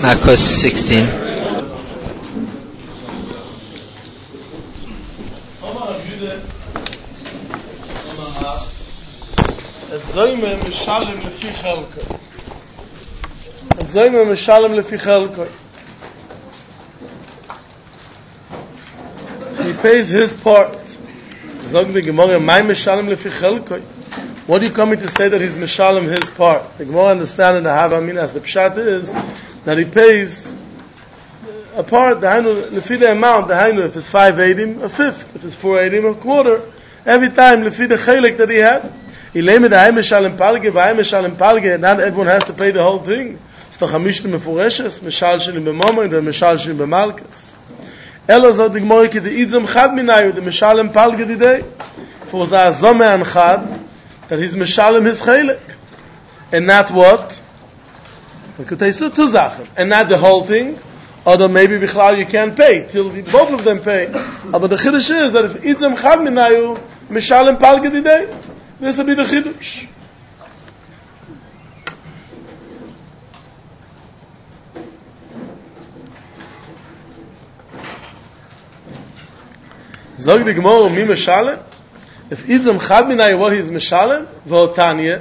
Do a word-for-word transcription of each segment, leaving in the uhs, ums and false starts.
Makos sixteen. Zoyme mishalem lefi chalko. Zoyme mishalem lefi chalko. He pays his part. Zog the Gemara, my mishalem lefi chalko. What are you coming to say that he's mishalem his part? The Gemara understand in the Havamina as the pshat is that he pays a part, the hainu lefi the amount, the hainu if it's five eighty, a fifth, if it's four eighty, a quarter. Every time lefi the chelik that he had. Not everyone has to pay the whole thing. It's the Chamishna Mefureshes, Mishal Shili B'Momen, the Mishal Shili B'Malkas. Elo zot the Gemara ki the Idzum Chad Minayu, the Mishal and Palge Didei. For the Azome and Chad, that he's Mishalem his Chelik. And not what? We could say two Sachen. And not the whole thing. Or maybe Bichlal you can't pay, till both of them pay. But the Chiddush is that if Idzum Chad Minayu, Mishalem Palge Didei, this will be the Chiddush. Zog the Gemara, mi Meshalem? If Idzam Chad Minay, what is Meshalem? V'otanye.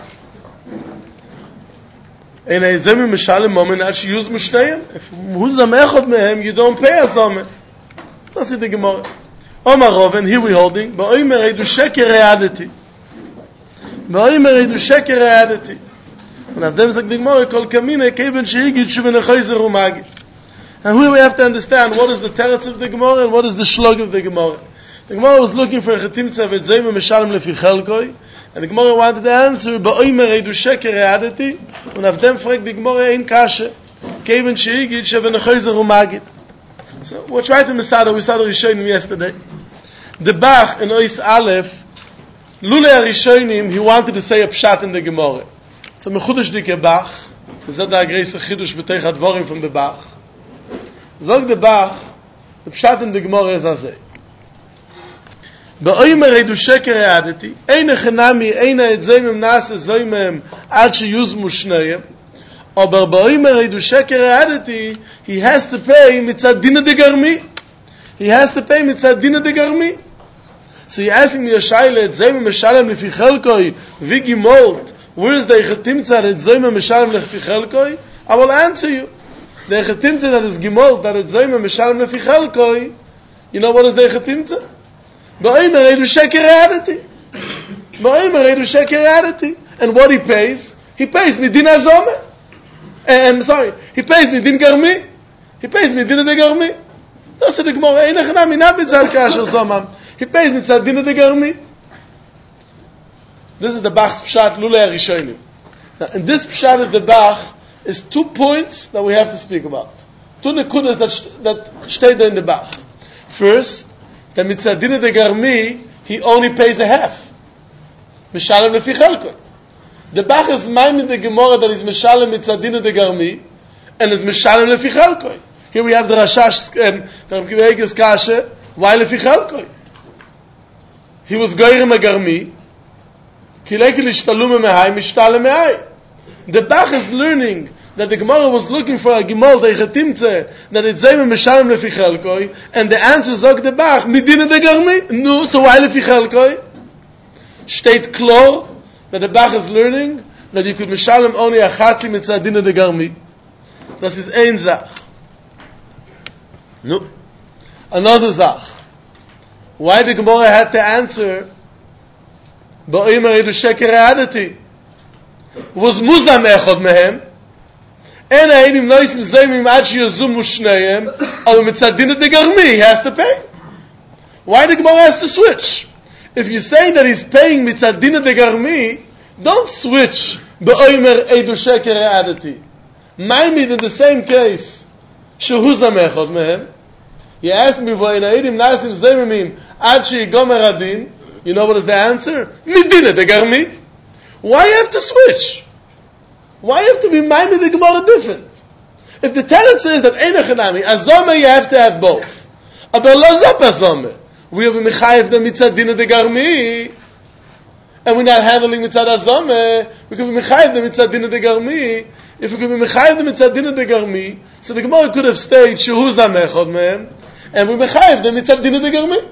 And Idzam Meshalem moment that she use Mishnayim. If who's a mechod mehem, you don't pay a zome. That's it the Gemara. Omar Roven, here we holding, Ba'omer Eidu Sheker Re'adeti. Ba'omer Eidu Sheker Re'adeti. And of them, Zog the Gemara, Kol Kamine, Keben Sheigid, Shuven Echayzer Umagid. And here we have to understand what is the teretz of the Gemara and what is the shlug of the Gemara. The Gemara was looking for a chetimtza v'tzayim mishalem lefi chelkoi, and the Gemara wanted to answer ba'omer eidu sheker re'adeti, and of them fragt the Gemara ein kashe, keven sheigid shevenachayzer umagid. So we're trying to misada. We saw the Rishonim yesterday. The Bach in Ois Aleph, lule Rishonim, he wanted to say a pshat in the Gemara. It's a mechudesh dike Bach. Is that the agrees chidush b'teich advarim from the Bach? Zog the Bach, the pshat in the Gemara is azeh. Ba'omer eidu sheker re'adeti, eina chenami, eina etzaymim nase zoymim, ad sheyuzmu shnayim, aber ba'omer eidu sheker re'adeti, he has to pay mitzad dina de garmi. He has to pay mitzad dina de garmi. So you're asking me a shaila, etzaymim meshalem lefi chelkoi, vigimolt, where is the echetimtza, etzaymim meshalem lefi chelkoi? I will answer you. The echetimtza that is gimolt, that it's zoyme meshalem lefi chelkoi, you know what is the echetimtza? Ba'omer eidu sheker re'adeti. Ba'omer eidu sheker re'adeti. And what he pays? He pays midin azome. And, sorry, he pays midin garmi. He pays midin de garmi. That's the Gemara. Ein echanami, not mitzad kasher zomam. He pays mitzad din de garmi. This is the Bach's pshat, lule harishonim. Now, in this pshat of the Bach, is two points that we have to speak about. Two nekudas that that stay there in the Bach. First, the mitzadina de garmi, he only pays a half. Mishalem lefi chelkoi. The Bach is miming the Gemara that is mishalem mitzadina de garmi, and is mishalem lefi chelkoi. Here we have the Rashash, um, the Rav Kiva Eiger's kasha, why lefi chelkoi? He was goyrem a garmi, ki leki lishtalu memehai, mishtale mehai. The Bach is learning that the Gemara was looking for a Gimol, the Echetimtze, that it's Zayme Meshalem lefi chelkoi, and the answer zog the Bach, Midina de garmi. No, so why lefi chelkoi? State klor that the Bach is learning that you could Meshalem only a chatzi mitzad Dina de garmi. Das is ein Zach. No. Another Zach. Why the Gemara had to answer Ba'omer eidu sheker re'adeti? Was muzam echod mehem, and ha'enim noisim zoymim ad sheyuzumu shnayim, aber mitzad dina de garmi, he has to pay. Why the Gemara has to switch? If you say that he's paying mitzad dina de garmi, don't switch ba'omer eidu sheker re'adeti. Maimid in the same case, shehuzam echod mehem, you ask me, v'ein ha'enim noisim zoymim ad sheyigomer adin, you know what is the answer? Midina de garmi. Why you have to switch? Why you have to be miming the Gemara different? If the teretz says that ein echanami, azome you have to have both. Aber lo zop azome. We have mechayev the mitzad dina de garmi, and we're not handling mitzad azome. We can be mechayev the mitzad dina de garmi. if we could be mechayev them mitzad din de garmi, so the Gemara could have stayed shehu zamechod mehem, and we mechayev them mitzad din de garmi.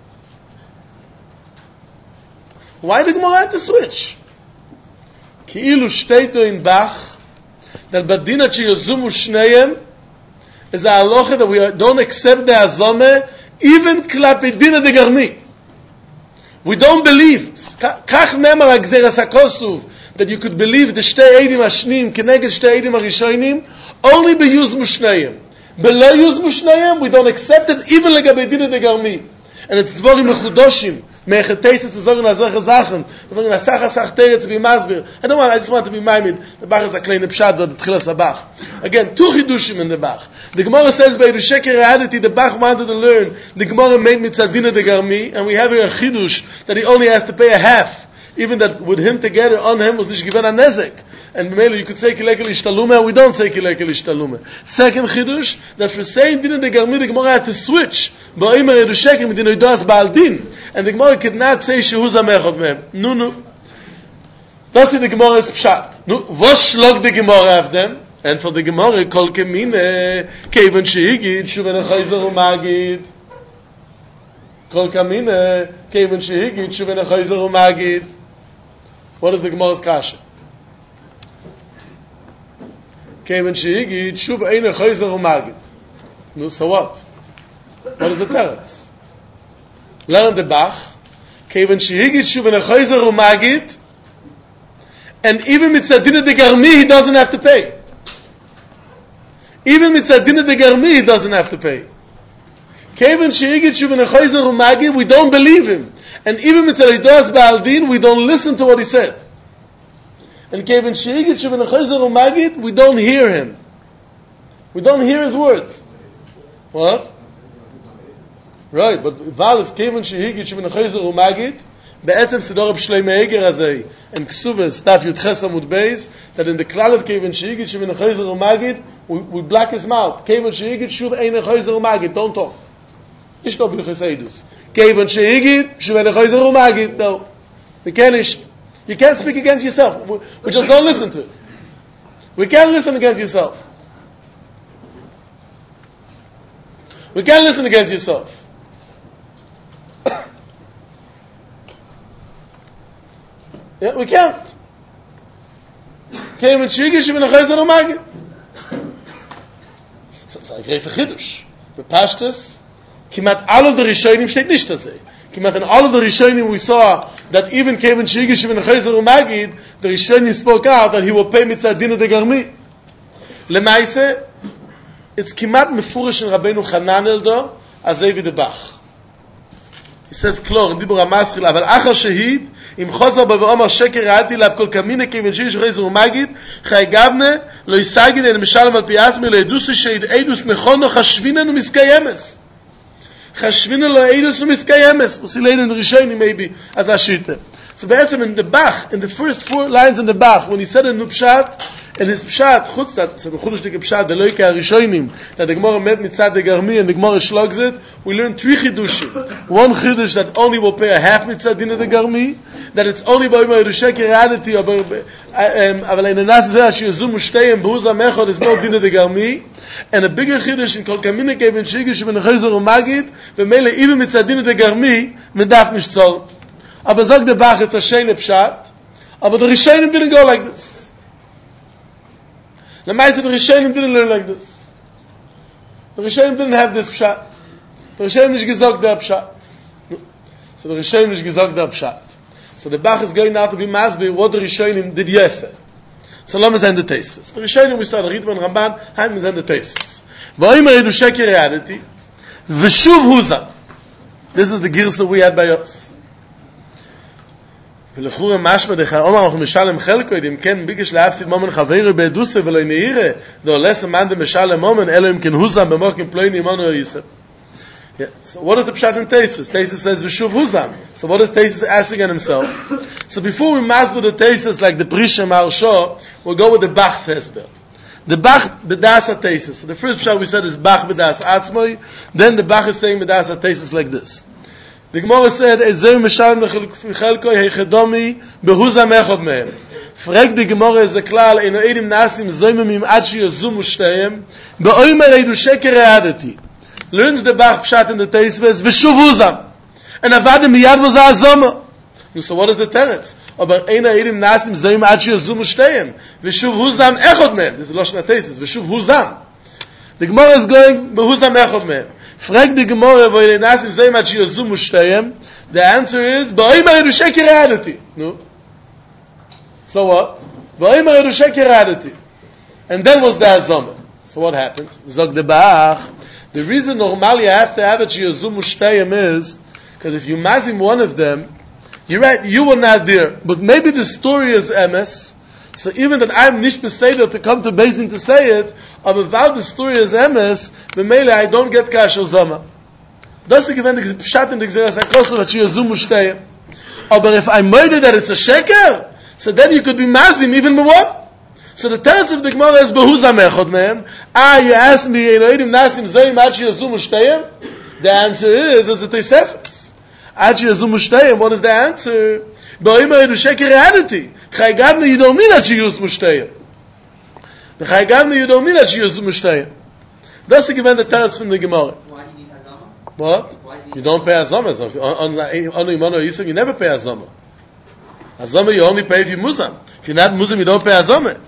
Why the Gemara had to switch? Ki'ilu shteito in Bach, that badinat sheyozumu shneim, is a halacha that we don't accept the azome, even klapi din de garmi. We don't believe. Kach nemar agzeras hakosuv, that you could believe the shtei eidim hashnim keneged shtei eidim harishonim only be used mushneim. Below use mushneim, we don't accept it even legabe din de garmi. And it's dvorim mechudoshim. Mecheteist to sagen azach Sachen. Sagen asach asach teretz be masbir. I don't want. I just want to be maimed. The Bach is a kleine pshat dort tchilas Bach. Again, two chidushim in the Bach. The Gemara says by the sheker reality the Bach wanted to learn. The Gemara made mitzad din de garmi, and we have here a chidush that he only has to pay a half. Even that with him together on him was nicht given a nezek. And Mele, you could say kilekel ishtalume, we don't say kilekel ishtalume. Second chidush, that for saying din de garmi, the Gemara had to switch. Ba'omer edu sheker mit din oidas ba'al din. And the Gemara could not say shehu zamechot mehem. No, no. Das ist the Gemara's pshat. No, was schlug the Gemara auf them? And for the Gemara, kol kemine, keven sheigid, shuven echayzer umagid. Kol kemine, keven sheigid, shuven echayzer umagid. What is the Gemara's kasha? Keven sheigid, shuv ein echayzer umagid. No, so what? What is the teretz? Learn the Bach. Keven shehigit shuv and echayzer umagid, and even mitzad din de garmi he doesn't have to pay. Even mitzad din de garmi he doesn't have to pay. Keven shehigit shuv and echayzer umagid, we don't believe him, and even mitzad idas ba'al din we don't listen to what he said. And keven shehigit shuv and echayzer umagid, we don't hear him. We don't hear his words. What? Right, but Valis Kevin Shehigit Shivin Chayzer Umagid, Be'etzem Sidor of Shleimei Eger Azei, and Ksuvas Taf Yud Ches Amud Beis, that in the klal of Kevin Shehigit Shivin Chayzer Umagid, we, we black his mouth. Kevin Shehigit Shuv Ein Chayzer Umagid, don't talk. Ish no B'luchis Eidus. Kevin Shehigit Shivin Chayzer Umagid, no. We can't ish. You can't speak against yourself. We, we just don't listen to it. We can't listen against yourself. We can't listen against yourself. Yeah, we can't. Came and Shigish even a Chayzer Umagid. So it's like Reise Chidush. The Pashtas, Kimat all of the Rishonim steht nicht das. Kimat in all of the Rishonim we saw that even came and Shigish even a Chayzer Umagid, the Rishonim spoke out that he will pay mitzad din de garmi. Lemaise, it's Kimat mefurish in Rabbeinu Chanan Eldo, azay vid Bach. He says, Klor, in Dibur HaMaschil, אבל אחר שהיד, אם חוזר בו ואומר שקר ראיתי לאו כל כמיני כיוון שיש חייזר ומגיד, חי גבנה, לא יסגד אין משלם על פי עצמי, לא ידוסו שעד עדוס נכונו חשביננו מסקיימס. חשביננו לא עדוס ומסקיימס. וסילנו ראשונים, maybe, as Ashita. So בעצם in the Bach, in the first four lines in the Bach, when he said in the Pshat, in his Pshat, chutz that, so b'chudosh dik Pshat, the loike ha-rishonim, that the Gemara met mitzad the garmi, and the Gemara shlogs it, we learn three chidushim. One chidush that only will pay a half mitzad din of the garmi, that it's only by my Rushek reality, אבל in a nas zeh, she'ezum ushteyem, b'huz ha-mechod, is no din of the garmi, and a bigger chidush in kol kamine kevin shigish, ben chayzer umagid, v'mele even mitzad din of the garmi, medaf mishtzol. Aber sagt der Bach, it's a shene Pshat, aber the Rishonim didn't go like this. The Maisa, the Rishonim didn't learn like this. The Rishonim didn't have this Pshat. The Rishonim nicht gesagt der Pshat. So the Rishonim nicht gesagt der Pshat. So the Bach is going now to be masbir what the Rishonim did yese. So let me send the Teisves. The Rishonim we saw the Ritva and Ramban, I'm going to send the Teisves. V'oimer edu sheker reality, v'shuv huzam. This is the girsa we had by us. ולחור משמע דחה אומר אנחנו משלם חלקו אם כן ביקש להפסיד מומן חברו בעדוסה ולא נהירה דולס מן דמשלם מומן אלא אם כן הוזם במוקם פלויני מונו יסף. So what is the pshat in Teisves? Teisves says v'shuv huzam. So what is Teisves asking on himself? So before we masbir the Teisves like the Prisha Marsha, we'll go with the Bach's Hesber. The Bach bedas Teisves. So the first pshat we said is Bach bedas Atzmoi. Then the Bach is saying bedas Teisves like this. The Gemara said, "Ezeu mishalem lechelkoi hechedomi behuza mechod mehem." frag die Gemorre ze klal in edim nasim zoimem im ad shiyzum shtayem beoimer edu sheker adati learns the bach pshat in the teisves veshuvuzam and avadem miyad vos azoma. So what is the teretz? Aber einer edim nasim zoim ad shiyzum shtayem veshuvuzam echod mem. This is loshna teisves veshuvuzam. The Gemorre is going behuzam echod mem. Frag the Gemorre vo edim nasim zoim ad shiyzum shtayem. The answer is beoimer edu sheker adati. No. So what? And then was the azama. So what happens? Zog de Bach. The reason normally you have to have it shiyazum ushtayim is because if you mazim one of them, you're right, you were not there. But maybe the story is emes. So even that I'm nicht beseder to come to Beis to say it, but without the story is emes, b'meile I don't get kash azama. Das ist gewend the pshat in the gzeras hakosov at shiyazum ushtayim. But if I made it that it's a sheker, so then you could be mazim even with what? So the teretz of the Gemara is behuzam echod mehem. Ah, you asked me, Elohim nasim zoim ad sheyazum ushtayim? The answer is, is the Tosefos. Ad sheyazum ushtayim, what is the answer? Be'omer edu sheker adati. Chaygamne you don't mean ad sheyazum ushtayim. The Chaygamne you don't mean ad sheyazum ushtayim. That's the given the teretz from the Gemara. Why do you need azama? What? You don't pay azama. On on Imano Yisrael, you never pay azama. Azama you only pay if you muzam. If you're not muzam, you don't pay azama.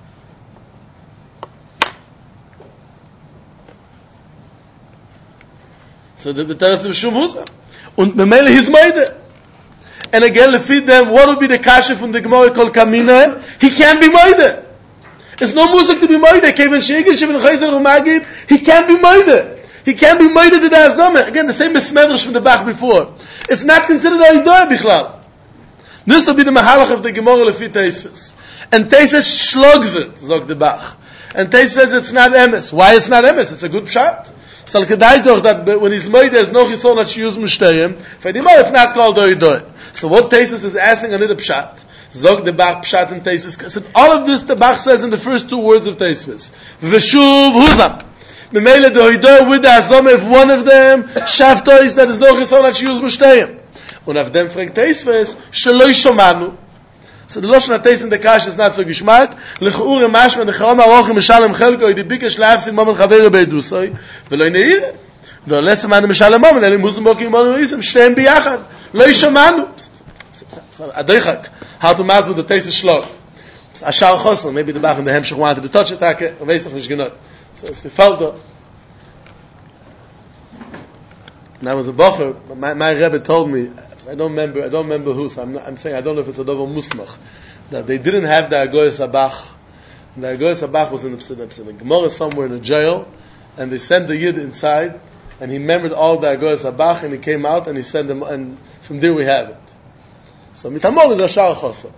So the teretz of shum muzam. Und b'meile he's meide. And again, lefi them, what will be the kasha from the Gemara called kamina? He can't be meide. It's no muzak to be meide. Kevin shegel shevin chayzer umagid. He can't be meide. He can't be meide to the azama. Again, the same besmedrish from the Bach before. It's not considered a idoy bichlal. This will be the mahalach of the Gemara lefi Tosefos. And Tosefos shlogs it, zog the Bach. And Tosefos says it's not emes. Why it's not emes? It's a good pshat. So kedai doch that when he's made there's no chison that she use mushtayim. For the it's not called doidoy. So what Tosefos is asking another pshat. Zog the Bach pshat and Tosefos. So all of this the Bach says in the first two words of Tosefos. Veshuv huzam. Memele doidoy with the azom if one of them shaftois that is no chison that she use mushtayim. Und auf dem fragt Tosefos, sheloi shomanu. So the loshon HaTosefos in the kash is not so geschmack. L'chur mashma nechram arochim mishalem chelko di bikesh laafsim momen chavere beidusoi v'lo neire. V'lo lesem anu mishalem momen elim huzim bokim momen isem shneim biyachad. Loi shomanu. Adoichak. How to master the Tosefos shlog. Ashar chosel. Maybe the Bach in the Hemshech wanted to touch it. Hake. Weisach nish genot. So it's the faldo. When I was a bocher, my, my Rebbe told me, I don't remember, I don't remember who, so I'm, not, I'm saying I don't know if it's a dover musmach, that they didn't have the Agoyes Abach. And the Agoyes Abach was in the Psidim. The Gemara somewhere in a jail, and they sent the Yid inside, and he remembered all the Agoyes Abach, and he came out, and he sent them, and from there we have it. So, mitamol is Ashar Chosa.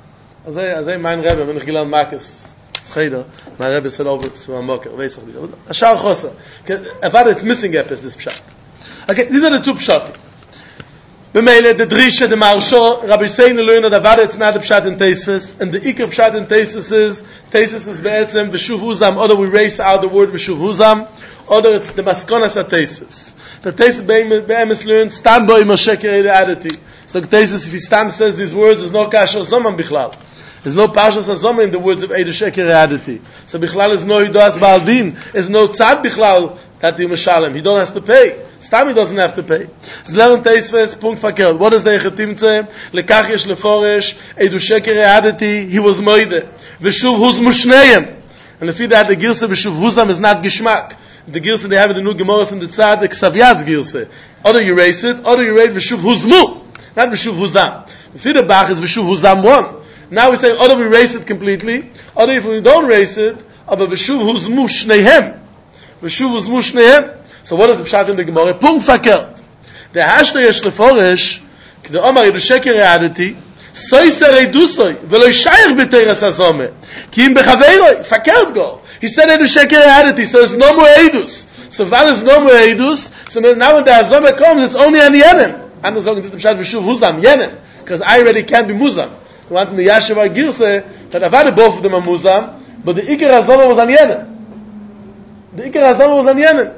Azay mein Rebbe, when ich gelernt Makis, Cheder, my Rebbe said over to Amoker, Ashar Chosa. Avada, it's missing epis, this pshat. Okay, these are the two pshat. B'meile, the Drisha, the Marsho, Rabbi Seinu learned that Avada, it's not the pshat in Tosefos, and the Iker pshat in Tosefos is, Tosefos is be'etzem, b'shuv huzam, or we erase out the word b'shuv huzam, or it's the maskonas at Tosefos. The Tosefos be'emes learned, stam boi Moshe kerele adati. So Tosefos, if he stam says these words, there's no kasher zoman bichlal. There's no pashas azoma in the words of Edu Sheker Adati. So bichlal is no hidoas baldin. There's no tzad bichlal that you mishalem. He don't have to pay. Stam he doesn't have to pay. Zleron Tosefos, punkt verkehrt. What is the echetimtze? Lekach yesh leforesh, Edu Sheker Adati, he was moide. Veshuv huz mushneim. And if that the girse beshuv huzam is not geschmack. The girse they have in the new Gemara in the tzad, the Ksavyad's girse. Other you erase it, other you erase veshuv huzmu. Not beshuv huzam. If the Bach is beshuv huzam one. Now we say, other we erase it completely, other if we don't erase it, aber v'shuv huzmu shnehem. V'shuv huzmu shnehem. So what is the pshat in the Gemara? Punkt verkehrt. The hashta yesh leforesh, k'de omar Edu Sheker Adati, soy serei dusoi, v'lo yishayach b'teiras hazome, ki im bechaveiroi, verkehrt go. He said Edu Sheker Adati, so there's no more edus. So while there's no more edus, so now when the hazome comes, it's only on yenem. I'm not saying this is the pshat v'shuv huzam, yenem, because I already can't be muzam. We want in the Yashiva Girse that Avada both of them are Muzam, but the Iker Hazoma was on Yemen. The Iker Hazoma was on Yemen.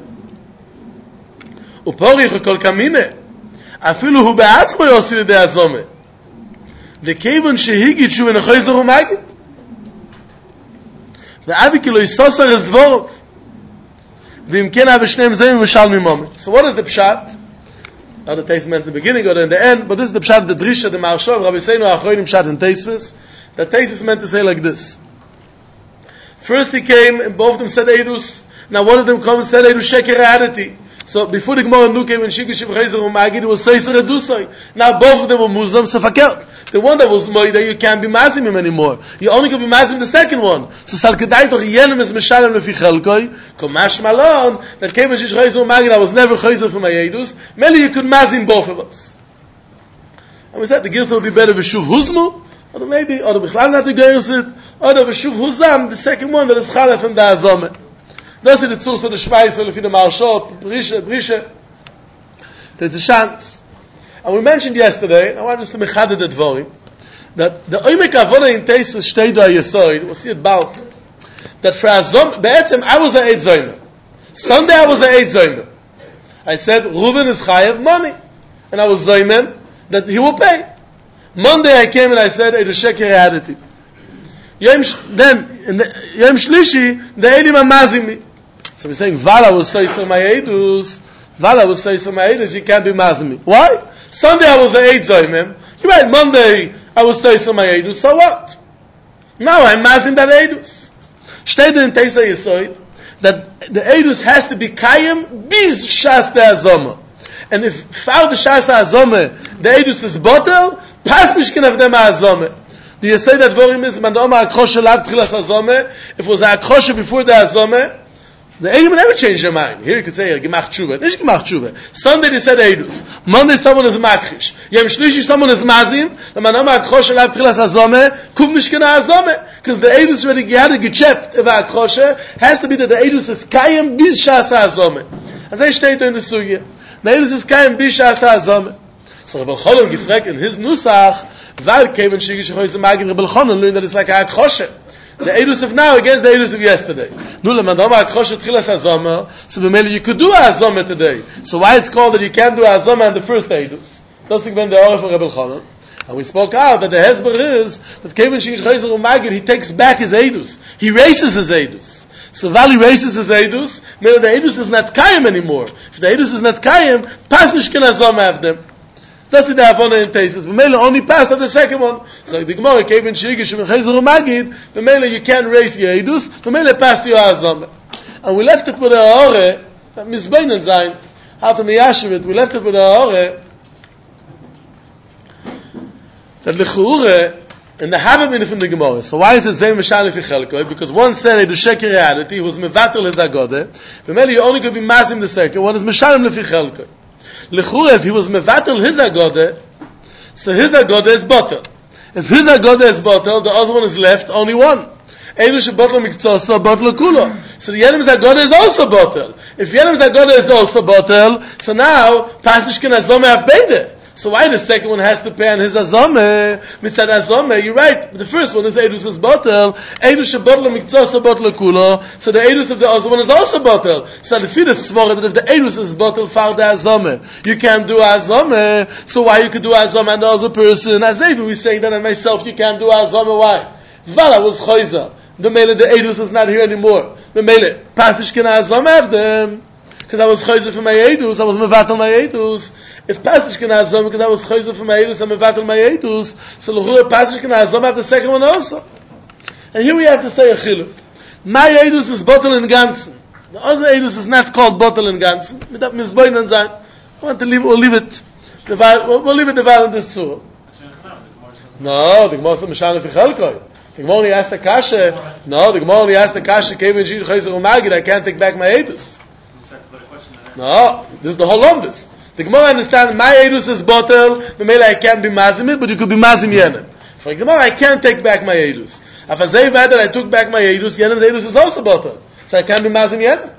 Upori Chokol Kamine. Afilu hu be'atzmo yosi l'dei Hazoma. The Kevon Shehigit Shu in a Chayzer Umagid. The Avikilo Isosar is Dvorov. Vim Ken Ave Shneim Zayim Mishal Mimom. So what is the Pshat? Not the Teis meant in the beginning or in the end, but this is the Pshat, the Drisha, the Maharshav, Rabbi Seinu Achroinim Pshat in Teisvis. The Teis is meant to say like this. First he came, and both of them said Eidus. Now one of them come and said Eidus Sheker Adati. So before the Gemara Nu came and Shigush Chayzer Umagid, it was Seiser Edusai. Now both of them were Muslim, so fakert. The one that was Moida, you can't be Mazim him anymore. You only can be Mazim the second one. So Salkedai Toch Yenem is Meshalem Lefi Chelkoi, Komash Malon, that came and Shigush Chayzer Umagid, I was never Chayzer for my Eidus. Maybe you could Mazim both of us. And we said the Girsa would be better with Shuv Huzmu, or maybe, or the Bechlam not the Gersit, or the Shuv Huzam, the second one that is Chalef and the Azome. Das ist die Zurse des Schweizer, lefi dem Marshot, Brische, Brische. There's a chance. And we mentioned yesterday, I want us to mechade the Dvorim, that the Oimek Avona in Teisus Shtei Do HaYesoid, we'll see it about, that for Azom, Be'etzem, I was a Eid Zoymer. Sunday I was a Eid Zoymer. I said, Reuven is Chayev money. And I was Zoymer, that he will pay. Monday I came and I said, Eid Sheker Adati. Then, in the Yom Shlishi, the Eidim are mazim me. So we're saying, Vala was Seiser my Eidus. Vala was Seiser my Eidus, you can't be mazim me. Why? Sunday I was a Eid Zoyim. You're right, Monday I was Seiser my Eidus, so what? Now I'm mazim that Eidus. Steht in Teis HaYesoid, that the Eidus has to be Kayim, bis Shas de Azoma. And if found the Shas Azoma, the Eidus is bottle, pas nishkin of them Azoma. Do you say that Dvorim is, man Omar Akroshe Lav Tchilas Azome, if it was Akroshe before the Azome, the Eidim never change their mind. Here you could say, Gemach Tshuva. Nish Gemach Tshuva. Sunday they said Eidus. Monday someone is Makrish. Yom Shlishi someone is Mazim. The man Omar Akroshe Lav Tchilas Azome, Kum Nishkina Azome. Because the Eidus already had a gechept of Akroshe, has to be that the Eidus is Kayim Biz Shas Azome. As I state in the Sugya. The Eidus is Kayim Biz Shas Azome. So Rebbe Cholon gefragt in his Nusach, weil came and Shigish Choyze Magid Rebbe Cholon learned that it's like a Akroshe. The Eidus of now against the Eidus of yesterday. Nu le mandama Akroshe Tchilas Azoma, so b'meli you could do Azoma today. So why it's called that you can't do Azoma on the first Eidus? That's the when the Orif of Rebbe Cholon. And we spoke out that the Hezber is that came and Shigish Choyze Magid, he takes back his Eidus. He races his Eidus. So while he races his Eidus, maybe the Eidus is not Kayim anymore. If the Eidus is not Kayim, pas nishkin Azoma after them. That's the Avona in Teisus. But Mela only passed on the second one. So the Gemara came in Shigish and Chayzer Magid. But Mela you can't raise your Eidus. But Mela passed your Azam. And we left it with a Aore. That Mizbeinen Zayin. How to miyashiv it. We left it with a Aore. That L'chureh in the Havamina from the Gemara. So why is it Zay Meshani Fi Chelkoi? Because one said Eidu Sheker Reality. He was Mevatel his Agode. But Mela you only could be Mazim the second one. Is Meshalim Lefi Chelkoi. L'chureh, if he was mevatel his agode, so his agode is bottle. If his agode is bottle, the other one is left, only one. Eilu shebotlo mikzoso, botlo kulo. So the Yenem's agode is also bottle. If Yenem's agode is also bottle, so now, pas nishkin azome abbeide. So why the second one has to pay on his azome? Mitzad azome, you're right. The first one is Eidus' bottle. Eidus shebotlo mikzoso botlo kulo. So the Eidus of the other one is also bottle. So the fetus is swore that if the Eidus is bottle, far the azome. You can't do azome. So why you could do azome and the other person? As if we say that and myself, you can't do azome. Why? Vala was choiza. The mele, the Eidus is not here anymore. The mele, pasish can azome have them. Because I was choiza for my Eidus. I was mevatel my Eidus. If passage can azom because I was chayzer for my edus, I'm mevatel my edus. So l'chureh passage can azom have the second one also. And here we have to say a chiluk. My edus is bottle in ganzen. The other edus is not called bottle in ganzen. Mit that mizboinen sein. I want to leave. We'll leave it. We'll, we'll leave it the val in this surah. No, the Gemara said Mishana fi Chelkoi. The Gemara only asked the kasha. No, the Gemara only asked the kasha. Kevin Shir chayzer umagid. I can't take back my edus. No, this is the whole of this. The Gemara understands my edus is bottle, maybe I can't be mazim it, but you could be mazim yenem. For the Gemara, I can't take back my edus. If I say that I took back my edus, yenem the edus is also bottle, so I can't be mazim yenem.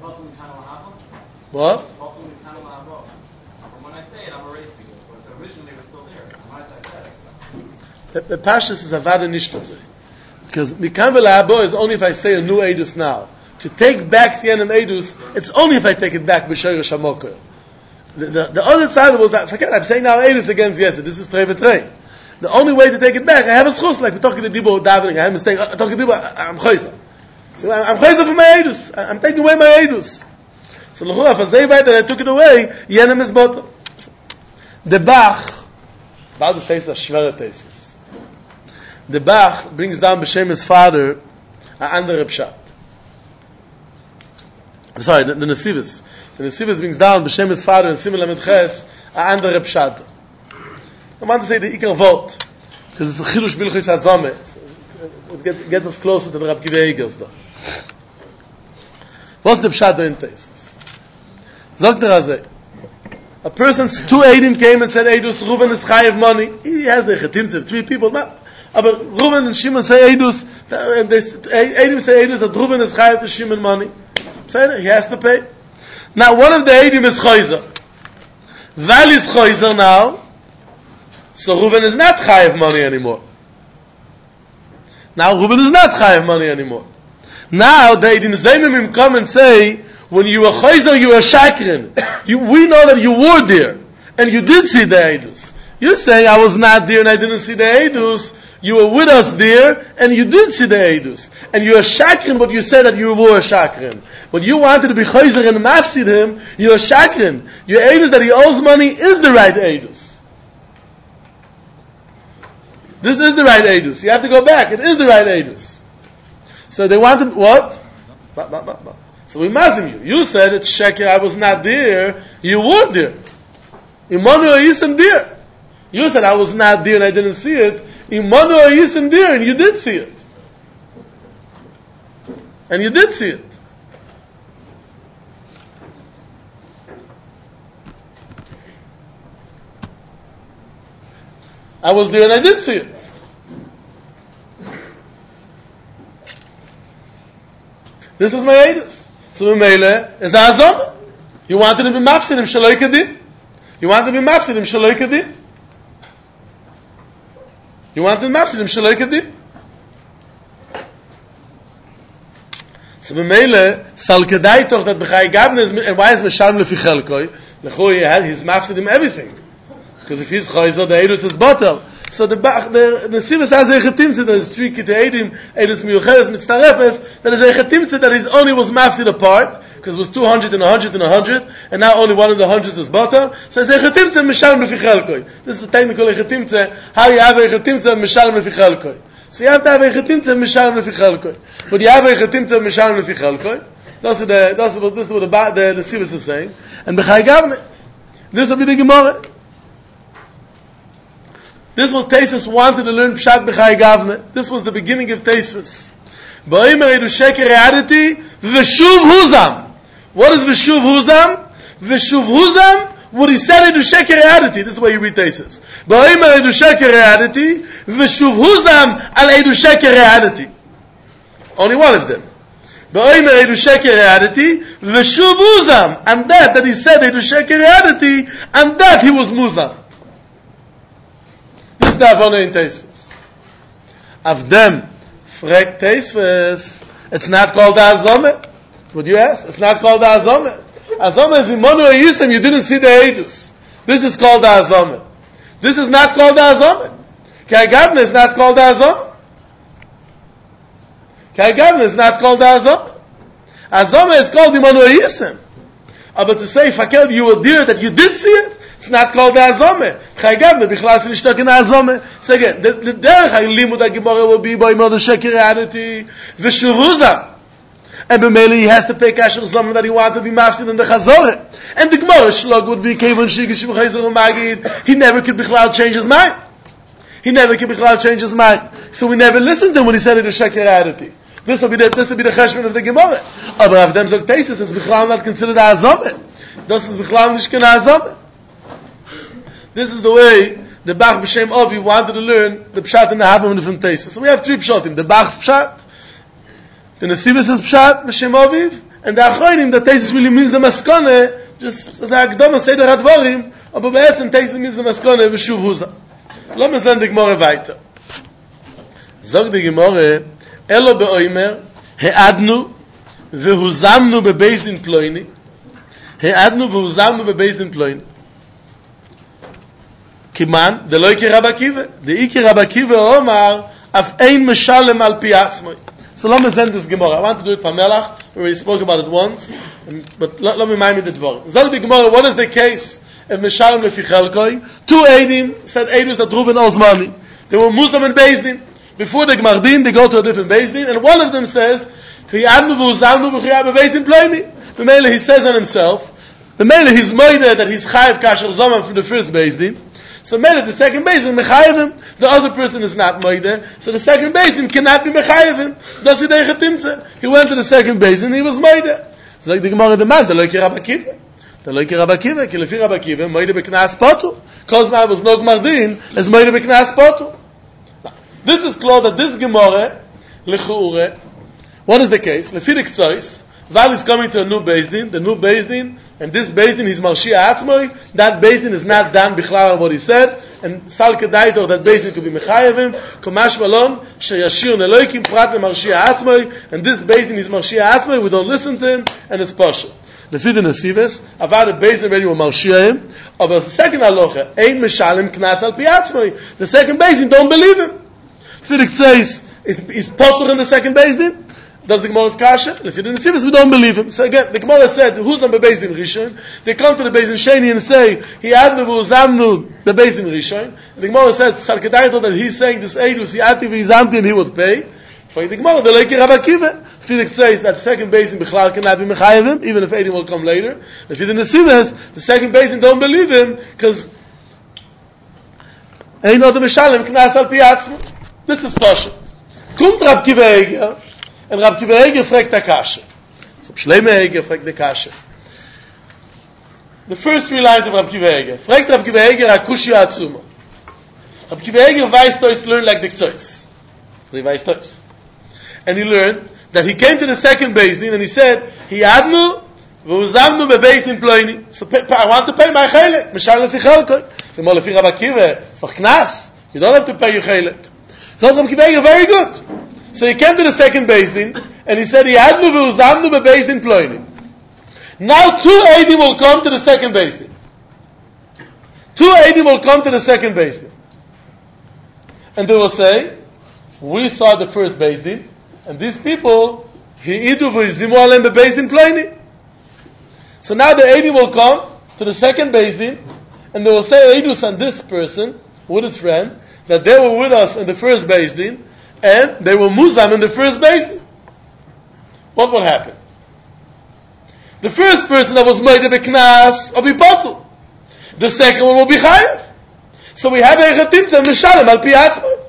What? When I say it, I'm erasing it, but originally it was still there. Why is that? The, the pashas is avada nishtazeh, because mikam v'la'abo is only if I say a new edus now. To take back the yenem edus, it's only if I take it back b'shoyr shamoker. The, the, the other side was that, forget, I'm saying now Eidus against yesterday. This is Trei V'Trei. The only way to take it back, I have a schus, like we're talking to Dibo davening, I have a mistake, I'm talking to Dibo, I'm chayza. So I'm chayza for my edus. I'm taking away my edus. So l'chura, if I that I took it away, yenem is bottom. The Bach, about this taste, a schwere taste. The Bach brings down B'Shem's father, a andere pshat. I'm sorry, the, the Nesivus. The Nesivus brings down B'Shem's father in Simon Lamed Ches, a andere pshat. I want to say the Iker Vot, because it's a Chilush Bilchis HaZomeh. It gets, gets us closer to the Rab Kiva Egers, though. What's the pshat in Teisus? Zog der Azeh. A person's two Eidim came and said, Eidus, Reuven is chayiv money. He has the Chetimtzev, three people. But Reuven and Shimon say Eidus, and they, Eidim say Eidus, that Reuven is chayiv to Shimon money. So he has to pay. Now, one of the Eidim is Chayzer. Val is Chayzer now, so Reuven is not chayiv money anymore. Now, Reuven is not chayiv money anymore. Now, the Eidim Zaymim come and say, when you were Chayzer, you were Shakrin. You, we know that you were there, and you did see the Eidus. You're saying, I was not there and I didn't see the Eidus. You were with us there, and you did see the Eidus. And you were Shakrin, but you said that you were Shakrin. When you wanted to be Chayzer and mafsid him, you were Shakrin. Your Eidus that he owes money is the right Eidus. This is the right Eidus. You have to go back. It is the right Eidus. So they wanted, what? Ba, ba, ba, ba. So we mazim you. You said it's sheker, I was not there. You were there. Imanu Yisim there. You said I was not there and I didn't see it. Imanu Yisim there and you did see it. And you did see it. I was there and I did see it. This is my Eidus. So Mele is Azam. You wanted to be mafsidim shaloi kadin. You wanted to be mafsidim shaloi kadin. You wanted to be mafsidim shaloi kadin. So Mele sal kedai toch that b'chai gavne and why is Meshalem lefi chelkoi? Lechu he has he's mafsidim everything because if he's chayzer the Eidus is bottle. So the the the Sivas has a chetimtze that is three kiteidim, Eidus miyucheres mitztarefes, that is a chetimtze that is only was mafsid apart, because it was two hundred and a hundred and a hundred, and now only one of the hundreds is bottom. So it's a chetimtze mishalem lefi chelkoi. This is the technical chetimtze, how you have a chetimtze mishalem lefi chelkoi. So you have to have a chetimtze mishalem lefi chelkoi. But you have a chetimtze mishalem lefi chelkoi. That's the that's what this is what the the, the Sivas is saying. And b'chai gavne, this will be the Gemara. This was Teisus wanted to learn Pshat B'chai Gavne. This was the beginning of Teisus. Ba'omer edu sheker reality, v'shuv huzam. What is v'shuv huzam? V'shuv huzam, what he said edu sheker reality. This is the way you read Teisus. Ba'omer edu sheker reality, v'shuv huzam al edu sheker reality. Only one of them. Ba'omer edu sheker reality, v'shuv huzam. And that, that he said edu sheker reality, and that he was muzam. This is the Avona in Teisves. Of them, fragt Teisves, it's not called the Azome. Would you ask? It's not called the Azome. Azome is Imanu Yisem, you didn't see the Eidus. This is called the Azome. This is not called the Azome. Kai Gavne is not called the Azome. Kai Gavne is not called the Azome. Azome is called Imanu Yisem. But to say, Fakel, you were there, that you did see it, it's not called the Azome. Chai Gavne, Bichlal is nishtok in Azome. So again, the, the derech ha-limud ha-gemara will be by Imanu Sheker reality, v'shuvuzam. And b'meili he has to pay kasher zlom that he wanted to be mafsid in the Chazorah. And the Gemara shlog would be kevon shigish v'chayzer magid. He never could Bichlal change his mind. He never could Bichlal change his mind. So we never listened to him when he said it is Sheker reality. This will be the, this will be the cheshbon of the Gemara. Aber of them zog Teisus, it's Bichlal not considered Azome. This is Bichlal nishken Azome. This is the way the Bach B'Shem Ovi wanted to learn the Pshat and the Habam from Teisus. So we have three Pshatim. The Bach Pshat, the Nesivus Pshat, B'Shem Oviv, and the Achronim, the Teisus really means the Maskone, just as the Akdoma say the Radvorim, aber be'etzem Teisus means the Maskone, V'shuv Huza. Lo me send the Gemara weiter. Zog the Gemara, Elo be'oimer, he'adnu, v'huzamnu be'beis din ploini, he'adnu v'huzamnu be'beis din ploini. Kiman, the loike Rabbi Akiva. The Iki Rabbi Akiva Omar, af ein meshalem al pi atzmoi. So let me send this Gemara. I want to do it Pamelach. We already spoke about it once. But let, let me remind me the Dvar. Zog the Gemara, what is the case of meshalem lefi chelkoi? Two Eidim said Eidus that Reuven owes money. They were Muslim and Beis Din. Before the Gemar Din, they go to a different Beis Din, and one of them says, Chiyadnu v'uzamnu v'chiyad b'Beis Din ploimi. B'meile, he says on himself, B'meile, he's moide that he's chayiv kasher zoman from the first Beis Din. So Meile, the second Beis Din, mechayiv him. The other person is not moide. So the second Beis Din cannot be mechayiv him. Das is the Timtze. He went to the second Beis Din, he was moide. So the Gemara demand, the loike Rabbi Akiva. The loike Rabbi Akiva, ki lefi Rabbi Akiva, moide b'knas potu. Because now was no Gemar Din, is moide b'knas potu. This is clear that this Gemara, Lechuure, what is the case? Lefidik Tzois, Val is coming to a new Beis Din, the new Beis Din, and this Beis Din is Marshia Atzmoi, that Beis Din is not done Bichlal what he said, and Sal Kedaito, that Beis Din could be Mechayevim, Komash Malon, Sheyashir Neloikim, Prat Marshia Atzmoi, and this Beis Din is Marshia Atzmoi, we don't listen to him, and it's Pasha. Lefidik Nesives, Avad the Beis Din already were Marshia him, but the second halacha, Ein Meshalim Knas Al Pi Atzmoi, the second Beis Din don't believe him. Fidik says, is, is Potter in the second Beis Din? Does the Gemara's kasha? If you didn't see this, we don't believe him. So again, the Gemara said, who's on the Beis Din Rishon? They come to the Beis Din Sheni and say, he adnu v'uzamnu the Beis Din Rishon. The Gemara said, Sarkadai that he's saying this Eidus, he ati v'izamti, and he would pay. For the Gemara, the Leiki Rabbi Akiva. Fidik says that the second Beis Din Bichlal cannot be mechayevim, even if Eidim will come later. If you didn't see this, the second Beis Din don't believe him, because Ein Odom Mishalem Knas Al Pi Atzmo. This is Pashat. Kommt Rab Kiva Eger, and Rab Kiva Eger fragt the Kasha. So Shleime Eger fragt the Kasha. The first three lines of Rab Kiva Eger. Fragt Rab Kiva Eger a Kushya Atzuma. Rab Kiva Eger weiß Tois learn like the Ktsois. He weiß Tois. And he learned that he came to the second Beis Din and he said, He adnu v'uzamnu beBeis Din ploini. So I want to pay my chelek. Mishal lefi chelkoi. So mo lefi Rab Kiva, it's like Knas. You don't have to pay your chelek. So Rab Kiva Eger, very good. So he came to the second Beis Din, and he said, he had nu v'uzamnu beBeis Din ploini. Now two Eidim will come to the second Beis Din. Two Eidim will come to the second Beis Din. And they will say, we saw the first Beis Din, and these people, hi'idu v'yizimu alem beBeis Din ploini. So now the Eidim will come to the second Beis Din, and they will say Eidus on this person, with his friend, that they were with us in the first Beis Din, and they were Muzam in the first Beis Din. What will happen? The first person that was made a Beknas will be Potul. The second one will be Chayav. So we have a Chatimta and Mishalem al Pi Atzmo.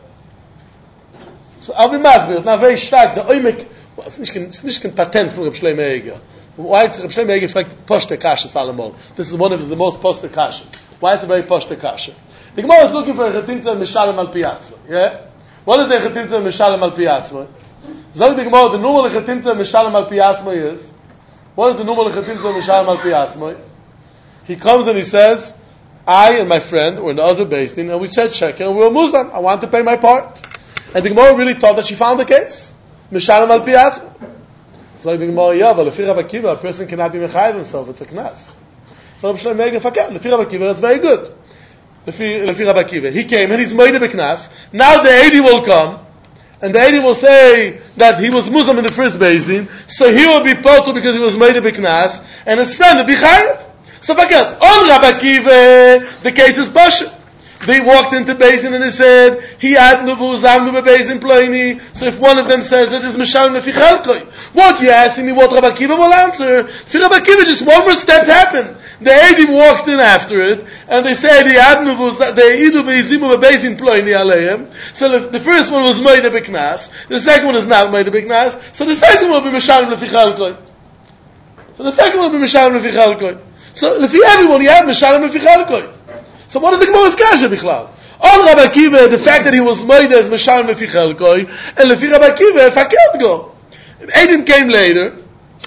So I'll be Masbir. It's not very stark. The Oimek, it's not a patent from Reb Shlomo Eger. Why is Reb Shlomo Eger like Poshte Kasha Salomon? This is one of his the most Poshte Kashas. Why it's a very Poshte Kasha? The Gemara is looking for a Chatimta and Mishalem al Pi Atzmo. Yeah? What is the Chatimta and Mishalem al Pi Atzmo? Zog the Gemara, the normal Chatimta and Mishalem al Pi Atzmo is, what is the normal Chatimta and Mishalem al Pi Atzmo? He comes and he says, I and my friend were in the other Beis Din, and we said shekel, and we were Muslim. I want to pay my part. And the Gemara really thought that she found the case. Mishalem al Pi Atzmo. So the Gemara, yeah, but lefi Rabbi Akiva, a person cannot be mechayiv himself. It's a knas. So Rabbi Shlomo Eger, fakir, lefi Rabbi Akiva, it's very good. Lefi lefi Rabbi Akiva, he came and he's moide beknas. Now the Eidi will come, and the Eidi will say that he was Muslim in the first Beis Din, so he will be potul because he was moide beknas, and his friend will be chayiv. So fakir, on Rabbi Akiva, the case is pasha. They walked into Beis Din and they said, he had nuvu zamnu beBeis Din ploini. So if one of them says it is Mishalem lefi chelkoi, what you asking me what Rabbi Akiva will answer? For Rabbi Akiva, just one more step happened. The Eidim walked in after it, and they said he had nuvu, they idu v'yizimu beBeis Din ploini aleim. So the, the first one was Moide Beknas, the second one is not Moide Beknas, so the second one will be Mishalem lefi chelkoi. So the second one will be Mishalem lefi chelkoi. So lefi everyone you have Mishalem lefi chelkoi. So what is the Gemara's kasha bichlal? On Rabbi Akiva, the fact that he was made as Mishalem lefi chelkoi, and lefi Rabbi Akiva, fakir go. Eidim came later.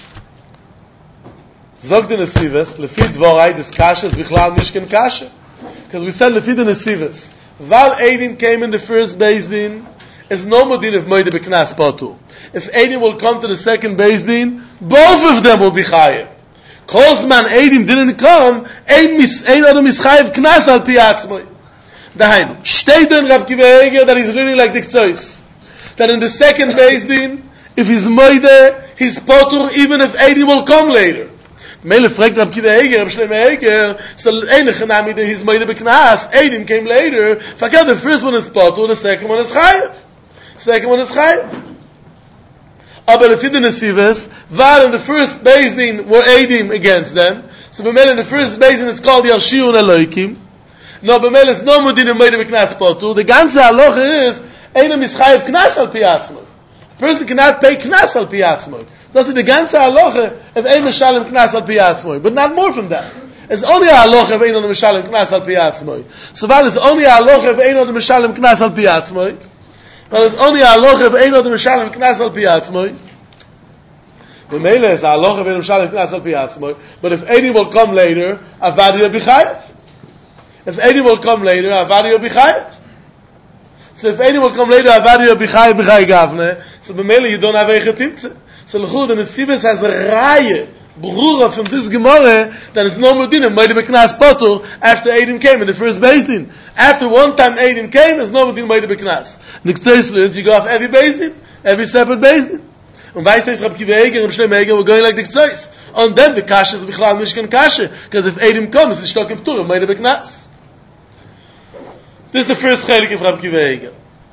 Zog the Nesivas, lefi dvorai, this kasha is bichlal mishken kasha. Because we said lefi the Nesivas. Val Eidim came in the first Beis Din, is no more din of Moide Beknas Potul. If Eidim will come to the second Beis Din, both of them will be chayav. Kozman Eidim didn't come, ein odom mischayev knas al pi atzmoi. Daheim. Steht in Rab Kiva Eger that he's learning like the Ktsois. That in the second Beis Din, if he's moide, he's potur, even if Eidim will come later. Mele fragt Rab Kiva Eger, Rab Shlomo Eger, so enige nami that he's moide beknas, Eidim came later, fakir the first one is potur, the second one is chayav. Second one is chayav. Aber if in the Nesivos, while in the first Beis Din were Eidim against them, so b'mele in the first Beis Din it's called Yarshiun Eloikim. No, b'mele is no mudin in moide beknas potur. The ganze halacha is, einem is chayav knas al pi atzmoi. A person cannot pay knas al pi atzmoi. That's the ganze halacha if ein mishalem knas al pi atzmoi, but not more from that. It's only a halacha if ein on mishalem knas al pi atzmoi. So while it's only a halacha if ein on mishalem knas al pi atzmoi, but it's only a halacha if ein on mishalem knas al pi atzmoi. The mele is a halacha if ein on mishalem knas al pi atzmoi. But if any will come later, avadi will be chayav. If any will come later, avadi will be chayav. So if any will come later, avadi will be chayav b'chay gavne. So b'mele you don't have a chetimtze. So l'chud, the Nesivos has a raya, brura from this Gemara, that is no medina, moide beknas potur, after Eidim came in the first Beis Din. After one time Eidim came, there's no medina moide beknas. And the Ktsois learns, you go off every Beis Din, every separate Beis Din. And weiss des Rab Kiva Eger, Rab Shlomo Eger, we're going like the Ktsois. And then the kasha is bichlal nishkan kasha, because if Eidim comes, it's shtok ptur, moide beknas. This is the first chelik of Rab Kiva Eger.